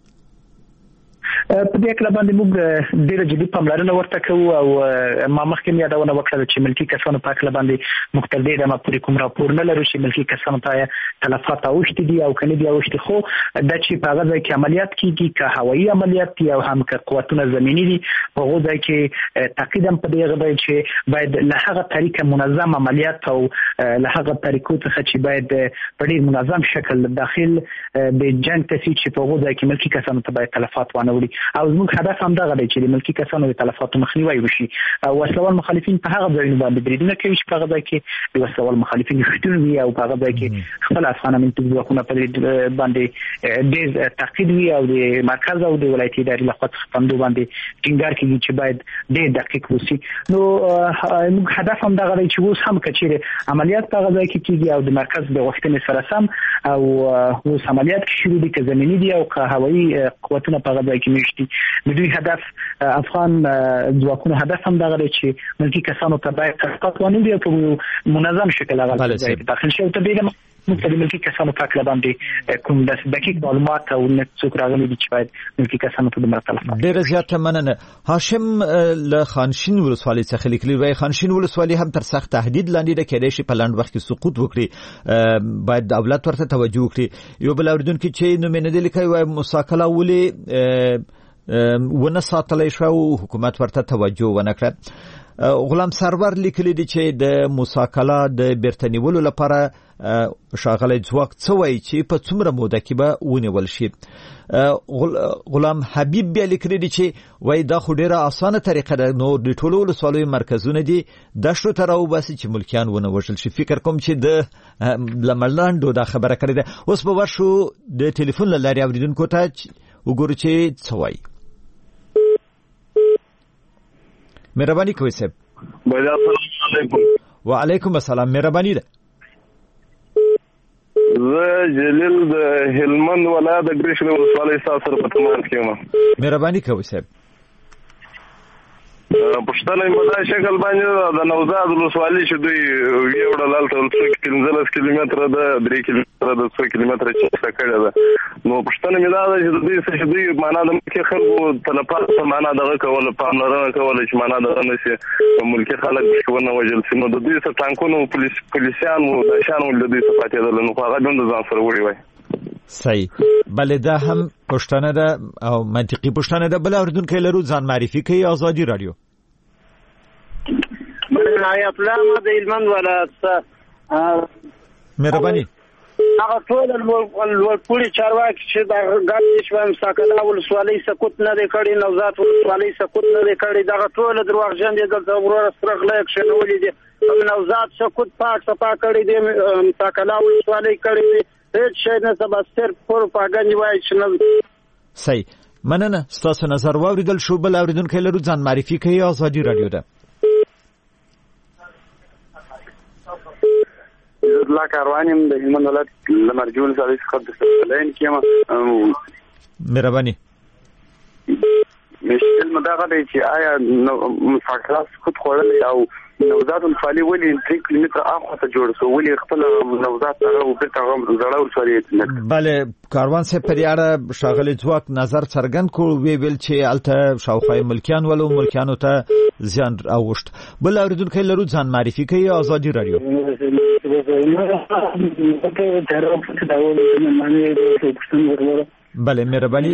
په دې کې باندې موږ ډېر جدي پاملرنه ورته کوو او ما مخکې یادونه وکړه چې ملکی کسانو په اړه باندې مختلف د ما پوری کوم راپور نه لري چې ملکی کسانو ته تلفات اوشتي دي او کني دي اوشتي خو د چې په هغه ځای کې عملیات کیږي که هوایي عملیات دي او هم که قوتونه زمینی دي په هغه ځای کې تاکید هم په دې غوډه چې باید له هغه طریقه منظم عملیات او له هغه طریقو څخه چې باید په ډېر منظم شکل داخل د جنگ ته چې په هغه ځای کې ملکی کسانو ته باید تلفات وانه وړي او زموږ هدف هم دغه دی چې د ملکی کسانو د تلفاتو مخنیوي وشي. وسلوال مخالفین په هغه ځایونو باندې بریدونه کوي چې په هغه ځای کې د وسلوال مخالفین شتون وي او په هغه ځای کې خپل افغان امنیتي ځواکونه په دې باندې ډېر تاکید وي او د مرکز او د ولایتي ادارې لخوا څخه پندو باندې ټینګار کوي چې باید ډېر دقیق وشي. نو موږ هدف هم دغه دی چې اوس هم کچېره عملیات په هغه ځای کې کیږي او د مرکز د غوښتنې سره سم او اوس عملیات کې شروع دي که زمینی دي او که هوایي قوتونه په هغه ځای کې میشتي. د دوی هدف افغان ځواکونو هدف هم دغه دی چې ملکی کسانو ته باید تلفات وانه دي او په منظم شکل هغه داخل شي. ته موږ د ملکی کسانو په اړه باندې کوم دقیق معلومات او څوک راغلي دي چې باید ملکی کسانو ته د مرتبه ډیر زیات مننه. هاشم له خانشین ولسوالۍ څخه لیکلی وای خانشین ولسوالۍ هم تر سخت تهدید لاندې ده، کېدای شي په لاند وخت کې سقوط وکړي، باید دولت ورته توجه وکړي. یو بل اوریدونکو چې نو مینه لیکي وای مساکله ولې ونه ساتلای شو او حکومت ورته توجه ونه کړه. غلام سرور لیکلی دی چې د مساکله د بیرتنیولو لپاره شاغلی ځواک څه وایي چې په څومره موده کې به ونیول شي. غلام حبیب بیا لیکلی دی چې وایي دا خو ډیره اسانه طریقه ده، نو د ټولو ولسوالیو مرکزونه دي دشتو ته راوباسي چې ملکیان ونه وژل شي. فکر کوم چې د لمړلاندو دا خبره کړې ده. اوس به ورشو د ټلیفون له لارې اوریدونکو ته وګورو چې څه وایي. مهرباني کوئ صاحب. السلام علیکم. وعلیکم السلام. مهرباني ده. زه جلیل د هلمند ولایت د ګریشن ولسوالۍ سره په تماس کې یم. مهرباني کوئ صاحب. پښتنه په شکل باندې د نوزاد ولسوالۍ چې دوی ویوړل هلته 15 کیلومتره ده 3 کیلومتره ده 2 کیلومتره چې څکړه ده. نو پښتنه مې دا چې دوی معنا د ملکی خلکو تلپات معنا دغه کول پاملرنه کول چې معنا دغه نشي ملکی خلک ښونه وجل سي. نو د دوی سره ټانکونو پولیسانو د شانو د دوی څخه پاتېدل، نو هغه د ځان سره وړي وای. صحیح. بله دا هم پښتنه ده او منطقي پښتنه ده. بل اوریدونکو لرو ځان معرفي کوي. آزادي رادیو. بله پلان د هلمند ولایت څخه مهرباني. هغه ټول لوړپوړي چارواکي چې د ګاډي شوم مساکله ولسوالۍ سقوط نه دی کړی، نوزاد ولسوالۍ سقوط نه دی کړی، دغه ټول دروغجن دي. دلته ورور سره غلې کښنولې دي. نوزاد سقوط پاک صفا کړی دی، مساکله ولسوالۍ کړی دی. هیڅ شی نه سبا صرف پروپاګاندا وایي چې نه. صحیح. مننه. ستاسو نظر واوریدل شو. بل اوریدونکو لرو ځان معرفي کوي. آزادي رادیو ده. لا کاروانیم د هلمند ولایت لمرجون سره څخه د سلین کېما. مهرباني. مشکل مداغه دی چې آیا مساکله سقوط خوړل او نوزاد ولسوالۍ ولې 3 کیلومتره اخوا ته جوړ شو، ولې خپل نوزاد سره او بیرته زړه ولسوالۍ. بله کاروان صاحب پر اړه شاغلی ځواک نظر څرګند کړ، ویل چې الته شاوخوا ملکیان ولو ملکیانو ته زیان راوښت. بل اوریدونکو لرو ځان معرفي کوي. آزادي رادیو. بله مهرباني.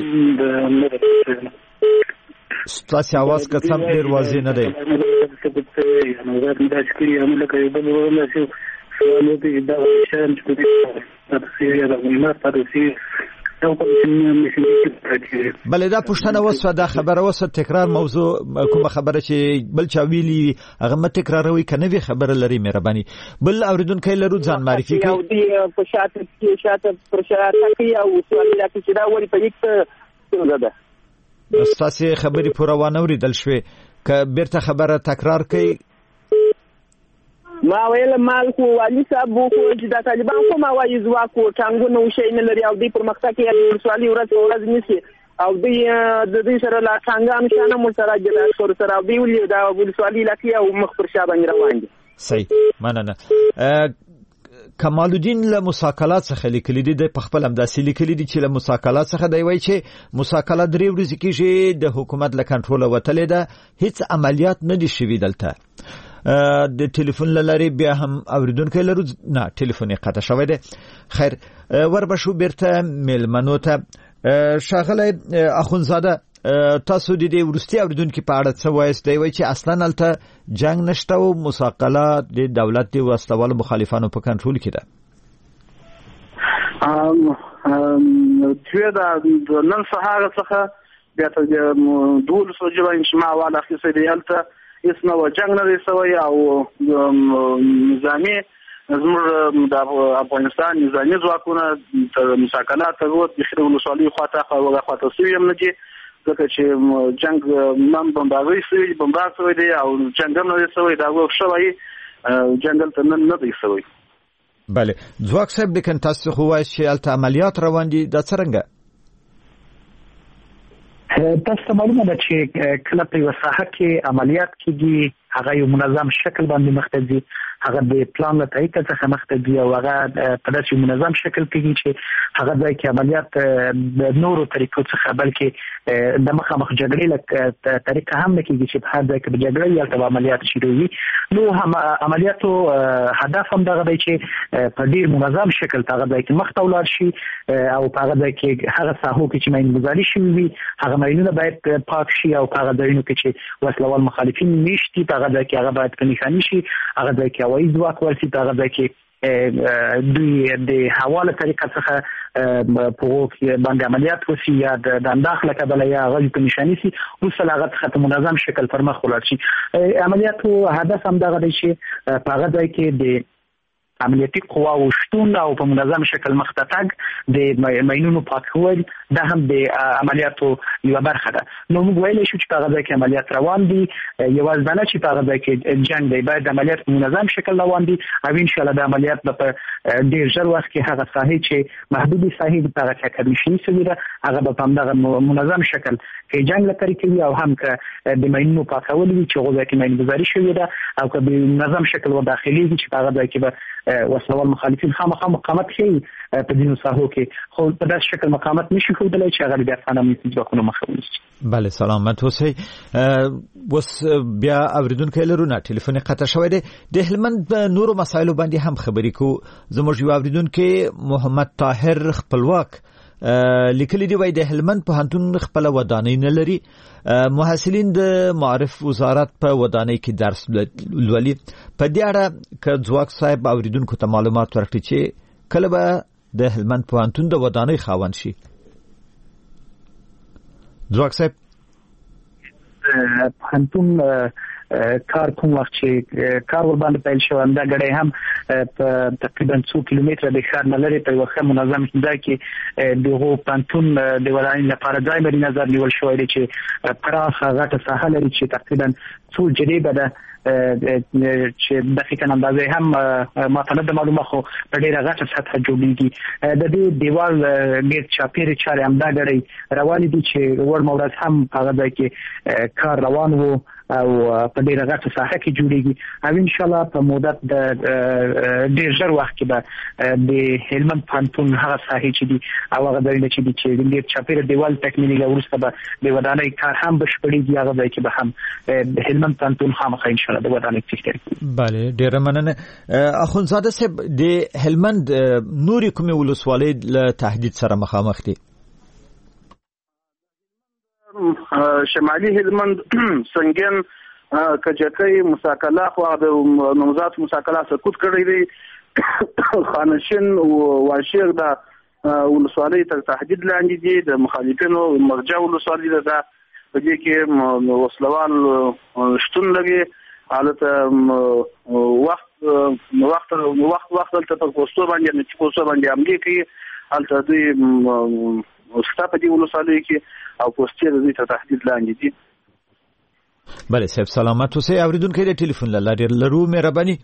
ستاسو आवाज که څه ډیر واضح نه دی. بله دا پښتنه وسوه. دا خبره وسوه تکرار موضوع کومه خبره چې بل چا ویلي هغه مت تکراروي کنه وی خبره لري. مهرباني. بل اوریدونکو لرو ځان معرفي کوي. او دی په شاته کې او سوالیا کې دا وری په یک څنګه ده. ستاسو خبرې پوره وانه اوریدل شوې، که بیرته خبره تکرار کړئ. ما ویل مال خو والی صاحب خو چې د طالبان کوم وایي ځواک او ټانګونه او شي نه لري او دوی پرمختګ کې د ولسوالۍ ورځ نیسي او دوی د دې سره لا څنګه نشانه متراجع شور سره دوی ولې د ولسوالۍ لکه او مخ پر شا باندې روان دي. صحیح. مننه. کمال الدین له مساکلات څخه لیکلی دی. د خپل همداسې لیکلی دی چې له مساکلات څخه دی وایي چې مساکله 3 ورځې کېږي د حکومت له کنټرول وتلې ده، هیڅ عملیات نه دي شوي دلته. د ټلیفون لاري بیا هم اوریدونکو لرو. نه ټلیفون یې قطع شوی دی. خیر وربشو بیرته میلمنو ته. شاغلی اخونزاده تاسو د دې ورستي اوریدونکو په اړه څه وایست؟ دی وایي چې اصلا الته جنگ نشته او مساکله د دولت د وسلوالو مخالفانو په کنټرول کې ده. چې دا نن سهار څخه بیا ته د دول سوجو انشماع والا خصه دی الته اسمه جنگ نه دی سوی او نظامی زموږ د افغانستان نظامی ځواکونه مساکلات ته د خیر ولسوالۍ خواته سوی هم نه دي، ځکه چې جنگ نن بمباري سوی بمبار سوی دی او جنگ هم نه دی سوی، دا وخت شوی جنگل ته نه دی سوی. بله ځواک صاحب د کن تاسو خو وایي چې الته عملیات روان دي، دا څنګه؟ تاسو معلومه ده چې کله په وساحه کې عملیات کېږي هغه یو منظم شکل باندې مخ ته ځي هغه د پلان له تایید څخه مخته دی او هغه په داسې منظم شکل کې چې هغه ځای کې عملیات د نورو طریقو څخه بلکې د مخامخ جګړې له طریقه هم نه کېږي چې په هر ځای کې د جګړې یا عملیات شروع وي. نو هم عملیاتو هدف هم دغه دی چې په ډیر منظم شکل هغه ځای کې مخته ولاړ شي او په هغه ځای کې هغه ساحو کې چې ماینګذاري شوي وي هغه ماینونه باید پاک شي او په هغه ځایونو کې چې وسلوال مخالفین میشتي په هغه ځای کې هغه باید په نښاني شي، هغه ځای کې هوایي ځواک ورسي، په هغه ځای کې دوی د حواله طریقه څخه په باندې عملیات وشي یا د انداخله کبله یا غوږ په نشانی سي وسله هغه څخه منظم شکل پر مخ ولاړ شي. عملیاتو هدف هم دغه دی چې په هغه ځای کې د عملیاتي قواو شتون او په منظم شکل مخته تګ د ماینونو پاکول دا هم د عملیاتو یو برخه ده. نو موږ ویلی شو چې په هغه ځای کې عملیات روان دي، یوازې دا نه چې په هغه ځای کې جنګ دی، باید عملیات په منظم شکل روان دي او انشاءالله د عملیات به په ډېر ژر وخت کې هغه ساحې چې محدودې ساحې د هغه چې کمیشني سوي ده هغه به په همدغه منظم شکل کې جنګ له طریقې وي او هم که د ماینونو پاکول وي چې هغو ځای کې ماینګذاري شوې ده او که په منظم شکل وداخلېږي چې په هغه ځای کې به وسلوال مخالفین خامخا مقاومت کوي په ځینو ساحو کې، خو په داسې شکل مقاومت نشي ښودلی چې هغه د افغان امنیتي ځواکونو مخه ونیسي. بله سلامت اوسئ. اوس بیا اوریدونکی لرو نه ټلیفون قطع شوی دی، د هلمند په نورو مسایلو باندې هم خبرې کوو. زموږ یو اوریدونکی محمد طاهر خپلواک لیکلي دی، وایي د هلمند پوهنتون خپله ودانۍ نه لري، محصلین د معارف وزارت په ودانۍ کې درس لولي. په دې اړه که ځواک صاحب اوریدونکو ته معلومات ورکړي چې کله به د هلمند پوهنتون د ودانۍ خاوند شي. ځواک صاحب پوهنتون کار کوم وخت چې کار ور باندې پیل شو دا غړې هم په تقریبا 2 کیلومتره د ښار نه لري په وخت منظم ځای کې دغه پانتون د ودانۍ لپاره ځای باندې نظر نیول شوی دی چې پراخه غټه ساحه لري چې تقریبا 2 جریبه ده چې دقیقاً اندازې هم ماته د معلومه خو په ډیره غټه سطح جوړیږي. د دې دیوال ډیر چاپیرې چارې هم دا غړې روانې دي چې ور مورز هم هغه ځای کې کار روان وو او په ډیره غټه ساحه کې جوړیږي او ان شاء الله په مدت د ډیر ژر وخت کې به د هلمند پوهنتون هغه ساحې چې دي او هغه ځایونه چې ډیر چاپیره دیوال تکمیلي وروسته به د ودانۍ کار هم بشپړیږي، هغه ځای کې به هم د هلمند پوهنتون خامخا ان شاء الله د ودانۍ فکر. بله ډیره مننه. اخوندزاده صاحب د هلمند نوري کومې ولسوالۍ له تهدید سره مخامخ دي؟ شمالي هلمند سنگین کجکی مساکلا خو د نوزات مساکلا سقوط کړی دی، خانشین او واشیر د ولسوالۍ تر تهدید لاندې دي، د مخالفینو مرجع ولسوالۍ ده په دې کې وسلوال شتون لري. حالت وخت دلته په پوسټو باندې نه پوسټو باندې عملي کوي، حالت دوی وستا په دې ولسوالۍ کې او پوسټي د دې تهدید لاندې دي. بله صاحب سلامت اوسئ. اوریدونکي د ټلیفون له لارې لرو مهرباني.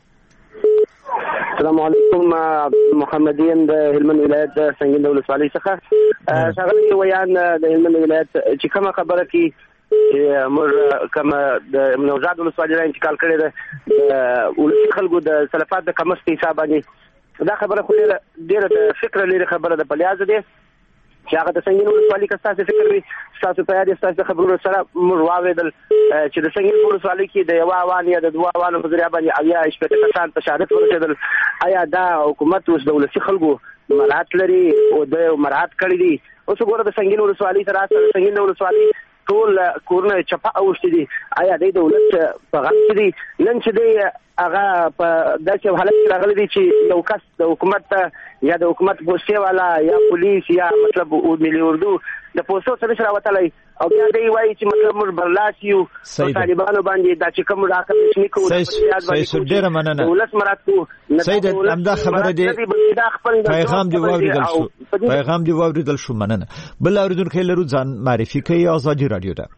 السلام علیکم، محمدین د هلمند ولایت د سنگین د ولسوالۍ څخه ښاغلی ویان د هلمند ولایت چې کومه خبره کې موږ کومه د نوزاد ولسوالۍ نه انتقال کړې ده ولسي خلکو د سلفات د کمښت حساب باندې دا خبره خو ډېره د فکر لري خبره د پلیاز دی چې هغه د سنگین ولسوالۍ که ستاسو فکر وي ستاسو په یاد ستاسو خبرونو سره موږ واورېدل چې د سنگین ولسوالۍ کې د یو اوان یا د دوه اوانو په ذریعه باندې اویا شپېته کسان په شهادت ورسېدل. آیا دا حکومت اوس د ولسي خلکو مراعات لري او د مراعات کړی دي؟ اوس وګوره د سنگین ولسوالۍ ته راسه، د سنگین ولسوالۍ ټول کورونه چپه اوښتي دي. آیا د دولت په غم کې دي؟ نن چې دی هغه په داسې حالت کې راغلی دی چې یو کس د حکومت یا د حکومت پوستې والا یا پولیس یا مطلب ملي اردو د پوستو څخه نشي راوتلی او بیا دی وایي چې مطلب موږ برلاس یو په طالبانو باندې دا چې کوم راکړې نشي کوو. صحیح ډېره مننه. ولس مراد کوو. صحیح همدا خبره دی. پیغام دی واورېدل شو. مننه. بل اوریدونکی لرو ځان معرفي کوي. آزادي رادیو ده.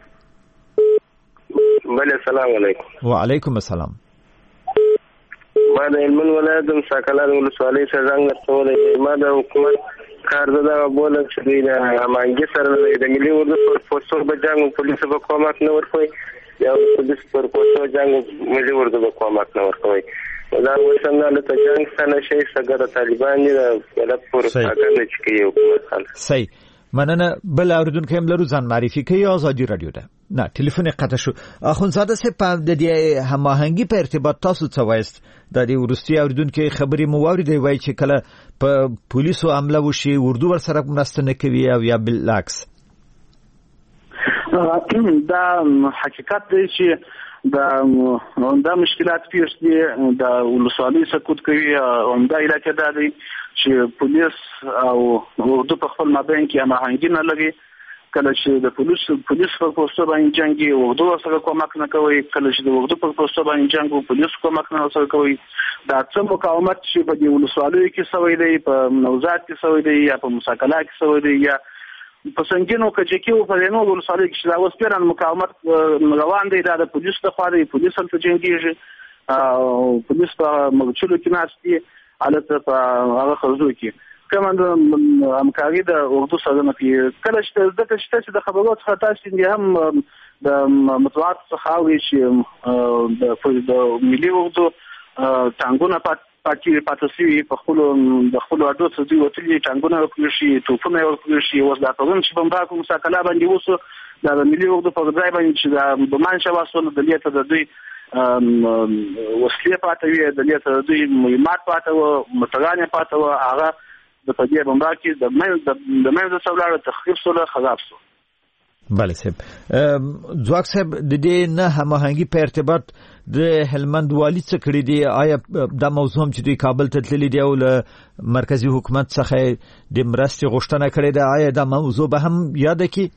بله السلام علیکم. وعلیکم السلام. ما د هلمند ولایت د مساکلا د ولسوالۍ څخه زنګ درته ما د حکومت کار دغه بوله چې دوی د امانګي سره د ملي اردو پر پوسټو په جنګ پولیسو په کومک نه ورکوي یا پولیس پر پوسټو جنگ ملي اردو په کومک نه ورکوي دا وسنه ته جنگ څنګه شي څنګه طالبان دي د پور څنګه چې حکومت خلک صحیح مننه بل اوریدونکو هم لرو ځان معرفي کوي آزادي رادیو ده نه ټلیفون قطع شو اخونزاده سه په د دې هماهنګي په ارتباط تاسو څه وایست د دې ورستي اوریدونکو خبرې مو واورېدې وای چې کله په پولیسو عمله وشي اردو ور سره مرسته نه کوي او یا بالعکس دا حقیقت دی چې دا مشکلات پیښ دي د ولسوالۍ سقوط کوي او دا علاقه ده چې پولیس او اردو په خپل مابین کې هماهنګي نه لري کله چې د پولیس په پوسټو باندې جنگي اردو سره کومک نه کوي کله چې د اردو په پوسټو باندې جنگ پولیس کومک نه سره کوي دا څه مقاومت چې په دې ولسوالۍ کې سوی دی په نوزاد کې سوی دی یا په مساکلا کې سوی دی یا په سنگینو کې چې په نو ولسوالۍ کې دا اوس پیران مقاومت روان دی دا د پولیس ته خو دی پولیس هم جنگيږي او پولیس په مغچلو کې ناشتي حالت په هغه خزو کې کومه د همکاري د اردو سره نه کله چې د خبرو څخه تاسو هم د مطبوعات څخه وی چې د ملي اردو څنګه پاتې شي په خپل د خپل اډو څخه دی وتلي څنګه ورکړي توپونه ورکړي اوس دا پرون چې په باکو مساکلا باندې وسو د ملي اردو په ځای باندې چې د بمان شواسول د لیته د دوی وسلې پاتې وي د لیته د دوی مهمات پاتې و متغانې پاتې و هغه د پدې بمبا کې د مېز څولاره تخریب سره خراب شو بله صاحب ځواک صاحب د دې نه هماهنګي په ارتباط د هلمند والي څخه کړی دی آیا د موضوع چې دوی کابل ته تللی دی او له مرکزی حکومت څخه د مرستې غوښتنه کړې ده آیا د موضوع به هم یاد کی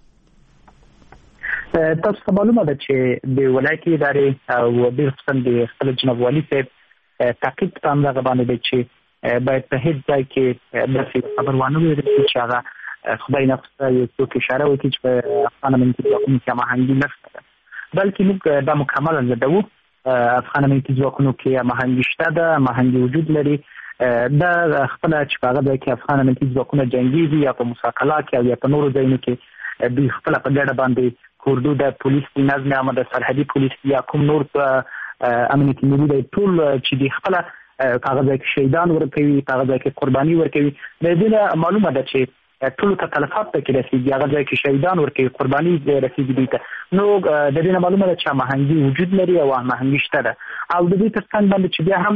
تاسو معلومه ده چې د ولایتي ادارې او د خپل جناب والي صاحب تاکید تام غوښنه ده چې باید په هیڅ ځای کې د خبرونه ویل چې هغه خدای نفسه یو څه اشاره وکړي چې په افغان منطقه کې هماهنګي نشته بلکې موږ دا مکمل زده افغان منطقه کې هماهنګي شته ده هماهنګي وجود لري دا خپل چې هغه د افغان منطقه جنگي یا په مساکلا کې او یا په نورو ځایونو کې د خپل په ډډه باندې کوردو د پولیس نظم عام د سرحدي پولیس یا کوم نور امنیتي ملي د ټول چې د خپل کاغذ کې شهیدان ورکوي کاغذ کې قرباني ورکوي د دې معلومه ده چې ټول تکلیفات کې رسیدي هغه ځای کې شهیدان ورکوي قرباني رسیدي نو د دې معلومه ده چې هماهنګي وجود لري او هماهنګي شته ده او د دې ترڅنګ باندې چې بیا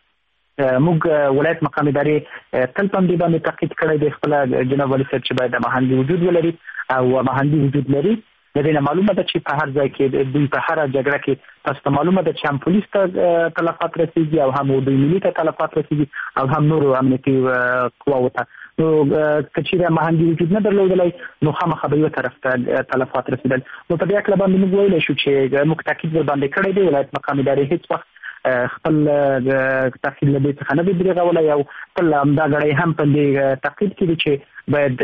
هم موږ ولایت مقام ادارې تل په دې باندې تاکید کړی دی خپل جناب والي صاحب چې باید هماهنګي وجود ولري او هماهنګي وجود لري د دې معلومه ده چې په هر ځای کې دوی په هر جګړه کې تاسو معلومه ده چې هم پولیس ته تلفات رسیدي او هم د ملي ته تلفات رسیدي او هم نور امنیتي قواو ته نو کچېره هماهنګي وجود نه درلودلای نو خامخا به یو طرف ته تلفات رسیدل نو په دې اړه باندې موږ ویل شو چې موږ تاکید ور باندې کړی دی ولایت مقام ادارې هیڅ وخت خپل تفصیل له دې څخه نه دی درغولای او خپل امدا غړي هم په دې تاکید کې چې باید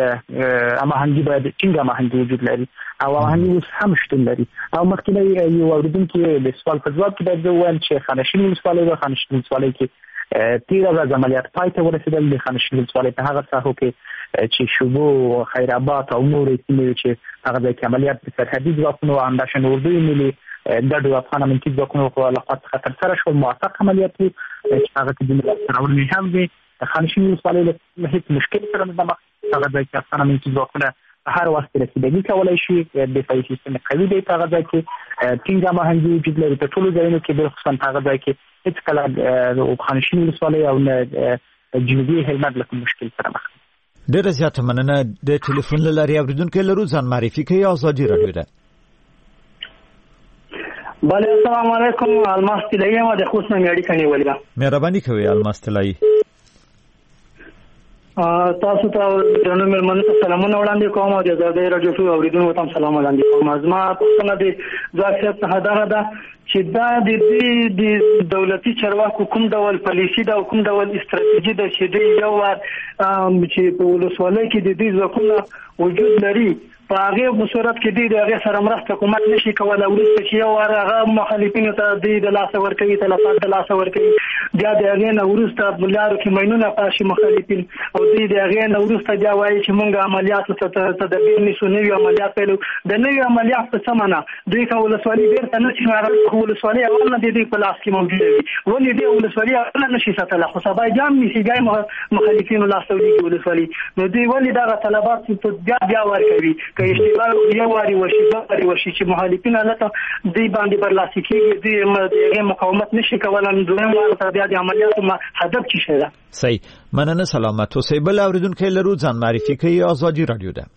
هماهنګي باید څنګه هماهنګي وجود لري او هماهنګي هم شتون لري او مخکې یو اوریدونکو د سوال په ځواب کې باید وویل چې خانشین ولسوالۍ کې تیر ورځ عملیات پای ته ورسېدل د خانشین ولسوالۍ په هغه ساحو کې چې شوبو خیرآباد او نور سیمې چې هغه د عملیات په سرحدي ځواکونو همداشان اردو ملي د افغان منطقه ځواکونو په لخوا خطر سره شو موثق عملیات چې هغه کې د ملت هم دي خانشین ولسوالۍ له هیڅ مشکل سره نه ده هغه د افغان منطقه ځواکونه هر وخت رسیدګي کولای شي د دفاعي سیستم قوي دی په هغه ځای کې څنګه هماهنګي وجود لري په ټولو ځایونو کې د خصوصا هغه ځای کې هیڅ کله د خانشین ولسوالۍ او جنوبي هلمند له مشکل سره مخ ډېر زیات مننه د ټلیفون لاري اوریدونکو لرو ځان معرفي کوي آزادي رادیو ده بله السلام علیکم الماس طلایی ما د خوست نه اړیکه نیولې مهرباني کوي الماس طلایی تاسو ته د نومل مننه سلامونه وړاندې کوم او د آزادۍ رادیو ټول اوریدونکو ته سلام وړاندې کوم ازما په دې ځکه ته دا چې دا د دولتي چارواکو کوم ډول پالیسي دا کوم ډول استراتیژي د چې یو ور چې په ولسوالۍ کې د دې ځکه وجود لري په هغه صورت کې د هغه سره مرسته حکومت نشي کولای ورسته چې یو هغه مخالفینو ته د لاس ورکوي تلفات د لاس ورکوي بیا د هغې نه وروسته لارو کې ماینونه پاشي مخالفین او دوی د هغې نه وروسته بیا وایي چې موږ عملیاتو ته تدبیر نیسو، نوي عملیات پیلو. د نوي عملیات په څه معنا دوی که ولسوالي بیرته نه شي راغلی، خو ولسوالي اول نه د دوی په لاس کې موجوده وي. ولې دې ولسوالي اول نه شي ساتلی، خو سبا جام نیسي بیا مخالفینو لاس ته ولېږي ولسوالي. نو دوی ولې دغه طلبات بیا ورکوي؟ که اشتباه یو واري وشي دوه واري وشي چې مخالفین هلته دوی باندې برلاسي کېږي، دوی د هغې مقاومت نه شي کولی، نو دویم وار ته بیا د عملیاتو هدف څه شی ده؟ صحیح، مننه، سلامت اوسئ. بل اورېدونکی لرو، ځان معرفي کوي. آزادي راډیو ده.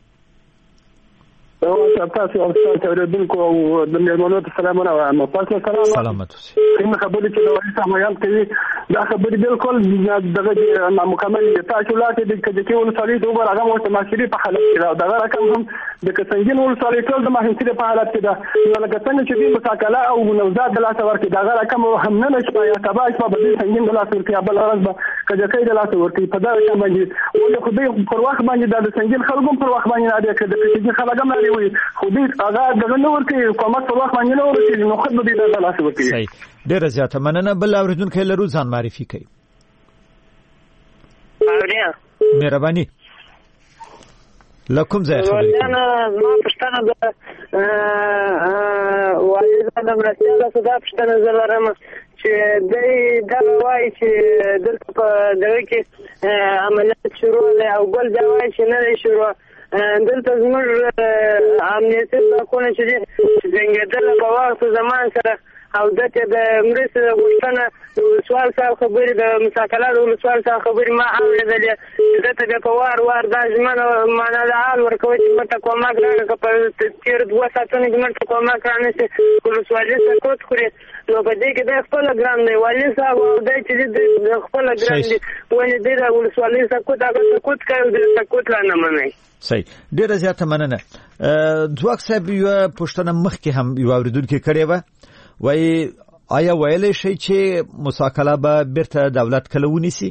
تاسو او تاسو اوریدونکو او د میرمنو ته سلامونه وایم. تاسو سلامت اوسئ. کوم خبرې چې د وایي سمایان کوي دا خبرې بالکل دغه نامکمل دي. تاسو لاته د کجکي ولسوالۍ د اوبر هغه مو تماشري په حالت کې دا دغه رقم هم د کسنګین ولسوالۍ ټول د ماهیسري په حالت کې ده. نو لکه څنګه چې د مساکله او نوزاد د لاس ورکړي دغه رقم هم نه نشي یا تبا شپه به څنګه د لاس ورکړي بل ورځ به کجکي د لاس ورکړي په دا رقم باندې ولې خو دې پر وخت باندې د څنګه خلکو پر وخت باندې نه دی کړي چې خلک هم لري وي خو دې هغه دغه نو ورکړي حکومت په وخت باندې نه ورکړي نو خود به د لاس ورکړي. صحیح، ډیره زیاته مننه. بل اورېدونکی لرو، ځان معرفي کوي. مهرباني لکم ځای خبرې ما پښتنه د والد د مرستیاله صدا پښتنه زلرم چې دا وایي چې دلته په دغه کې عملیات شروع دی او بل دا وایي چې نه دی شروع. دلته زموږ امنیتي ځواکونه چې دي جنګېدل په وخت زمان سره او دته د مرستې غوښتنه د ولسوال صاحب خبرې د مساکله د ولسوال صاحب خبرې ما اورېدلې. دته بیا په وار دا ژمنه معنا د حال ورکوي چې موږ ته کومک راکړه که په تېر 2 ساعتونو کې موږ ته کومک رانشي ولسوالي سقوط کړي. نو په دې کې د خپله ګران دی والي صاحب او دی چې د خپله ګران دی ولې دی د ولسوالي سقوط هغه سقوط کوي او د سقوط لا نه مني. صحیح، ډیره زیاته مننه. ځواک صاحب یو پښتنه مخکې هم یو اورېدونکی کړې وه، وایي آیا ویلی شئ چې مساکله به بیرته دولت کله ونیسي؟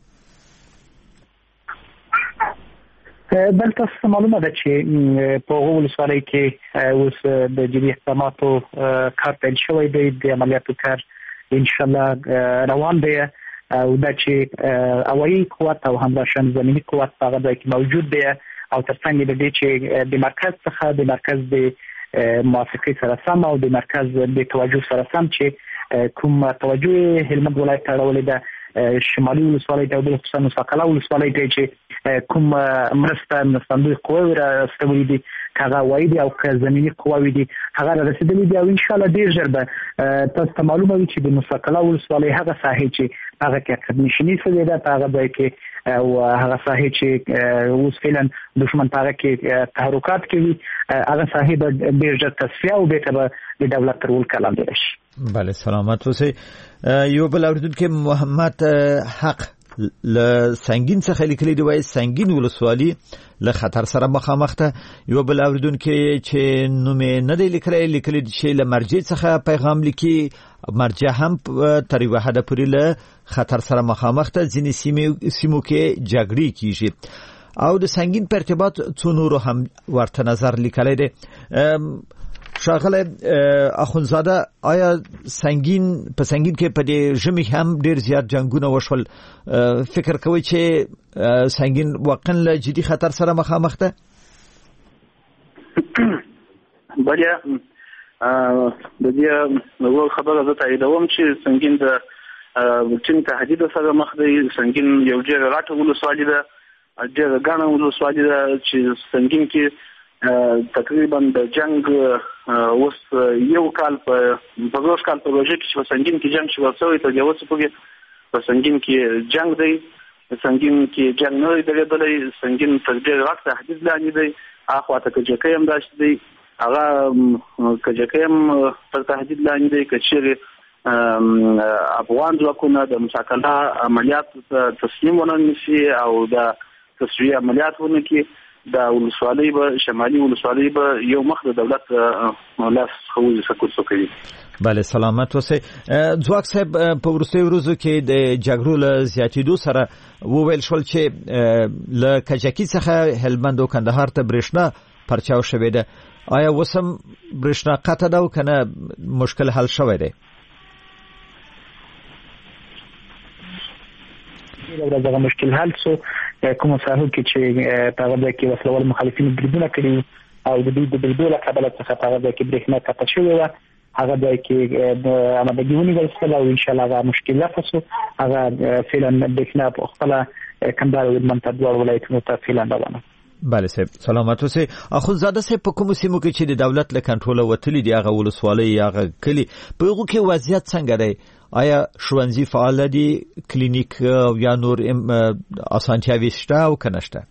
دلته معلومه ده چې په هغو ولسوالیو کې اوس د جدي اقداماتو کار پیل شوی دی، د عملیاتو کار انشاءالله روان دی او دا چې هوایي قوت او همداشان زمیني قوت په هغه ځای کې موجود دی او ترڅنګ د دې چې د مرکز څخه د مرکز د موافقې سره سم او د مرکز د توجه سره سم چې کوم توجه هلمند ولایت ته اړولې ده شمالي ولسوالۍ ته او خصوصا مساکله ولسوالۍ ته چې کوم مرستندوی قوې راستولې دي که هغه هوایي دي او که زمیني قواوې دي هغه رسېدلې دي او انشاءالله ډېر ژر به تاسو ته معلومه وي چې د مساکله ولسوالۍ هغه ساحې چې هغه کې اکادمیشني سوې ده په هغه ځای کې او هغه ساحې چې اوس فعلا دښمن په هغه کې تحرکات کوي هغه ساحې به ډېر ژر تصفیه او بېرته به د دولت تر ولکه لاندې راشي. بله، سلامت اوسئ. یو بل اورېدونکی محمد حق له سنگین څخه لیکلي دی، وایي سنگین ولسوالي له خطر سره مخامخ ده. یو بل اورېدونکی چې نوم یې نه دی لیکلی دی چې له مرجع څخه پیغام لیکي، مرجع هم تر یوه حده پورې له خطر سره مخامخ ده، ځینې سیمو کې جګړې کیږي او د سنگین په ارتباط څو نورو هم ورته نظر لیکلی دی. ښاغلی اخونزاده، آیا سنگین کې په دې ژمي هم ډېر زیات جنګونه وشول، فکر کوئ چې سنگین واقعا له جدي خطر سره مخامخ ده؟ بله، د دې خبره زه تاییدوم چې سنگین د ټینګ تهدید سره مخ دی. سنگین یو ډېره غټه ولسوالي ده، ډېره ګڼه ولسوالي ده چې سنگین کې تقریبا د جنگ اوس یو کال په 2 کال په وجه کې چې په سنگین کې جنگ شوی سوی تر یو څه پورې په سنگین کې جنگ دی. سنگین کې جنگ نه دی درېدلی، سنگین تر ډېر وخت تهدید لاندې دی. اخواته کجکۍ هم داسې دی، هغه کجکۍ هم تر تهدید لاندې دی. که چیرې افغان ځواکونه د مساکله عملیات تسلیم ونه نیسي او د تصفیې عملیات ونه کړي، دا ولسوالۍ به شمالي ولسوالۍ به یو مخ د دولت لاس خوځي سقوط کوي. بله، سلامت اوسئ. ځواک صاحب په وروستیو ورځو کې د جګړو له زیاتېدو سره وویل شول چې له کجکي څخه هلمند او کندهار ته برېښنا پرچاو شوې ده. آیا اوس هم برېښنا قطع ده او که نه مشکل حل شوی دی؟ دغه مشکل حل سو کوم ساحو کې چې په هغه کې وسلوال مخالفین بریدونه کړي او د دې د بریدو له کبله څخه په هغه کې برېښنا قطع شوې وه هغه ځای کې آمادګي ونیول شوه او انشاءالله هغه مشکل حل شو هغه فعلا برېښنا په خپله کندهار او هلمند ته دواړو ولایتونو ته فعلا روانه. بله صاحب سلامت اوسئ. اخوندزاده صاحب په کومو سیمو کې چې د دولت له کنټروله وتلي دي هغه ولسوالۍ هغه کلي په هغو کې وضعیت څنګه دی؟ آیا ښوونځي فعال دي، کلینیک او یا نور اسانتیاوې شته او که نه شته؟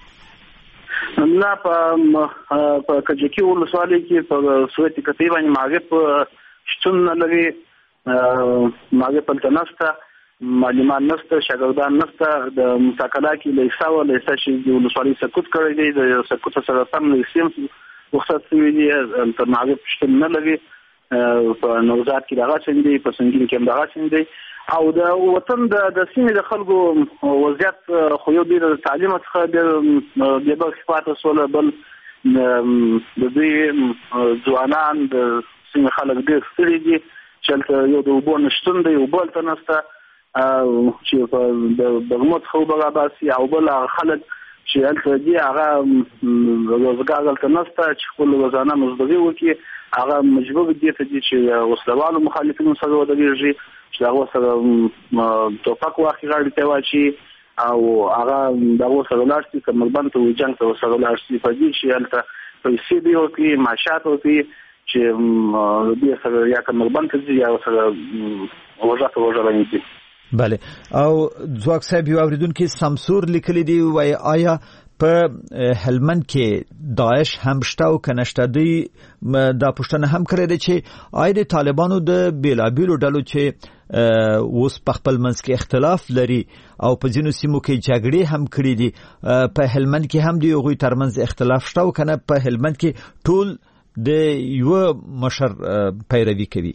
نه په کجکي ولسوالۍ کې په صورت کتۍ باندې ماغب شتون نه لري، ماغب هلته نشته، معلمان نشته، شاګردان نشته. د مساکلا کې لیسا و لیسا چې د ولسوالۍ سقوط کړی دی، د سقوط سره سم لیسیم رخصت شوي دي، هلته ماغب شتون نه لري. په نوزاد کې دغه څنګه دی، په سنګین کې هم دغه څنګه دی. او د وطن د سیمې د خلکو وضعیت خو یو ډېر د تعلیم څخه ډېر بېبرخې سوله، بل د دوی ځوانان د سیمې خلک ډېر ستړي دي چې هلته یو د اوبو نشتون دی، اوبه هلته نشته چې په بغمو څخه اوبه راباسي، او بل هغه خلک چې هلته دي هغه روزګار هلته نشته چې خپل روزانه مزدوري وکړي، هغه مجبور دي ته دي چې وسلوالو مخالفینو سره ودرېږي چې هغه سره توپک واخلي غاړې ته واچي او هغه دغه سره لاړ شي، کمربند ته جنګ ته سره لاړ شي، په دې چې هلته پیسې دي وکړي، معاشات وکړي چې دې سره یا کمربند ته ځي یا سره وژه ته وژه باندې دي. بله. او ځواک صاحب یو اورېدونکي سمسور لیکلی دی، وایي آیا په هلمند کې داعش هم شته او که نشته؟ دوی دا پوښتنه هم کړې ده چې آیا د طالبانو د بېلابېلو ډلو چې اوس په خپل منځ کې اختلاف لري او په ځینو سیمو کې جګړې هم کړې دي، په هلمند کې هم د هغوی ترمنځ اختلاف شته او که نه په هلمند کې ټول د یوه مشر پیروي کوي؟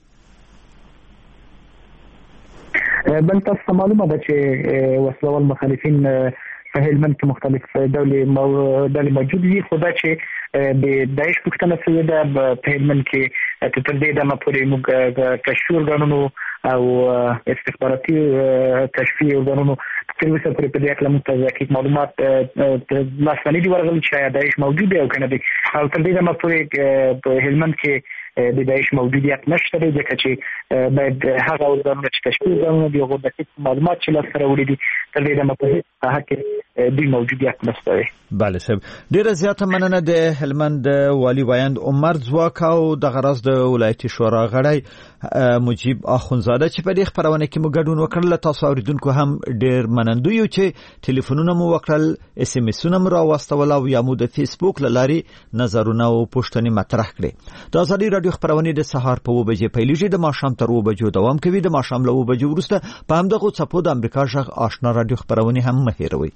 بل تاسو معلومه ده چې وسلوال مخالفین په هلمند کې مختلف ډلې موجود دي، خو دا چې د داعش پوښتنه شوې ده په هلمند کې تر دې دمه پورې موږ کشفي ارګانونو او استخباراتي کشفي ارګانونو تر اوسه پورې په دې اړه موږ ته دقیق معلومات لاسته نه دي ورغلي چې آیا داعش موجود دی او که نه دی، او تر دې دمه پورې په هلمند کې د داعش موجودیت نشته دی، ځکه چې باید هغه ارګانونه چې کشفي ارګانونه دي هغو دقیق معلومات چې لاسته راوړي دي تر دې دمه په هېڅ ساحه کې دوی موجودیت نشته دی. بله صاحب ډیره زیاته مننه د هلمند والي وایند عمر ځواک او دغه راز د ولایتي شورا غړی مجیب اخوندزاده چې په دې خپرونه کې مو ګډون وکړل. تاسو اوریدونکو هم ډیر منندوی یو چې ټلیفونونه مو وکړل، اس ام اسونه مو راوستول او یا مو د فیسبوک لارې نظرونه او پوښتنې مطرح کړې. د ازادي رادیو خپرونه د سهار په 2 بجې پیلېږي، د ماښام تر 2 بجو دوام کوي. د ماښام له 2 بجو وروسته په همدغه څپو د امریکا غږ آشنا رادیو خپرونه هم مه هېروئ.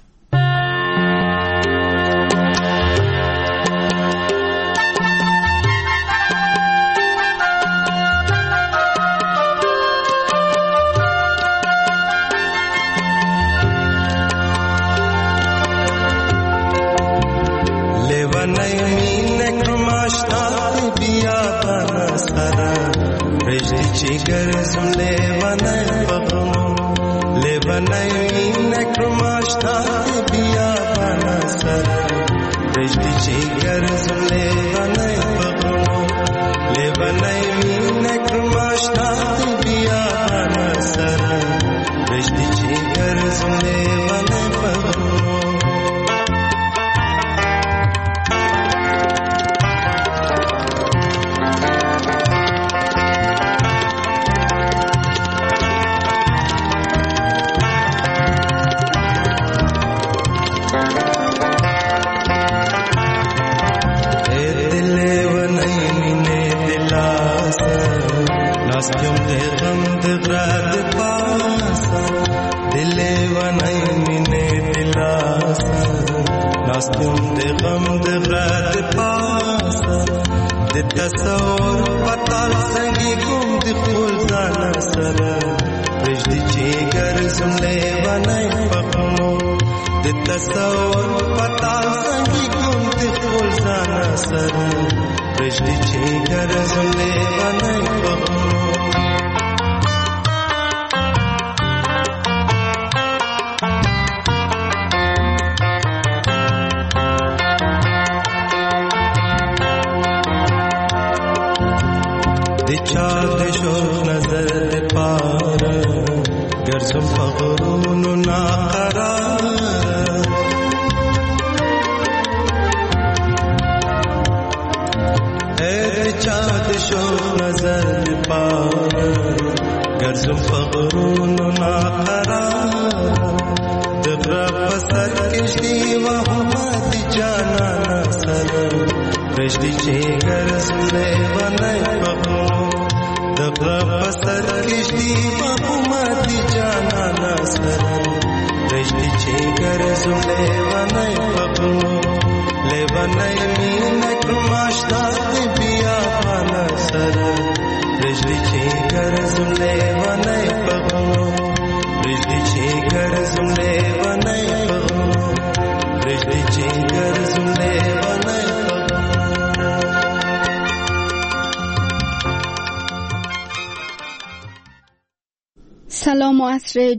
Jigar zule vanay pagmo le vanay nekrmashta biya bana sar rejdi jigar zule vanay pagmo le vanay nekrmashta biya bana sar rejdi jigar zule vanay pagmo تصور پتال سنگی گم دی خول زانا سر رجدی چیگر زملے ونائی پخمو دی تصور پتال سنگی گم دی خول زانا سر رجدی چیگر زملے ونائی پخمو چاد شوق نظر پار گرزم فغرون ناقرار اے چاد شوق نظر پار گرزم فغرون ناقرار دغرا پسر کشتی و همت جانا نسر رشدی چه گرزم لیوانای بغو دغرا پسر کشتی و همت جانا نسر رشدی چه گرزم لیوانای بغو لیوانای مینک ماشتاق بیا نسر رشدی چه گرزم لیوانای بغو رشدی چه گرزم لیوانای بغو رشدی چه گرزم لیوانای سلام و عصر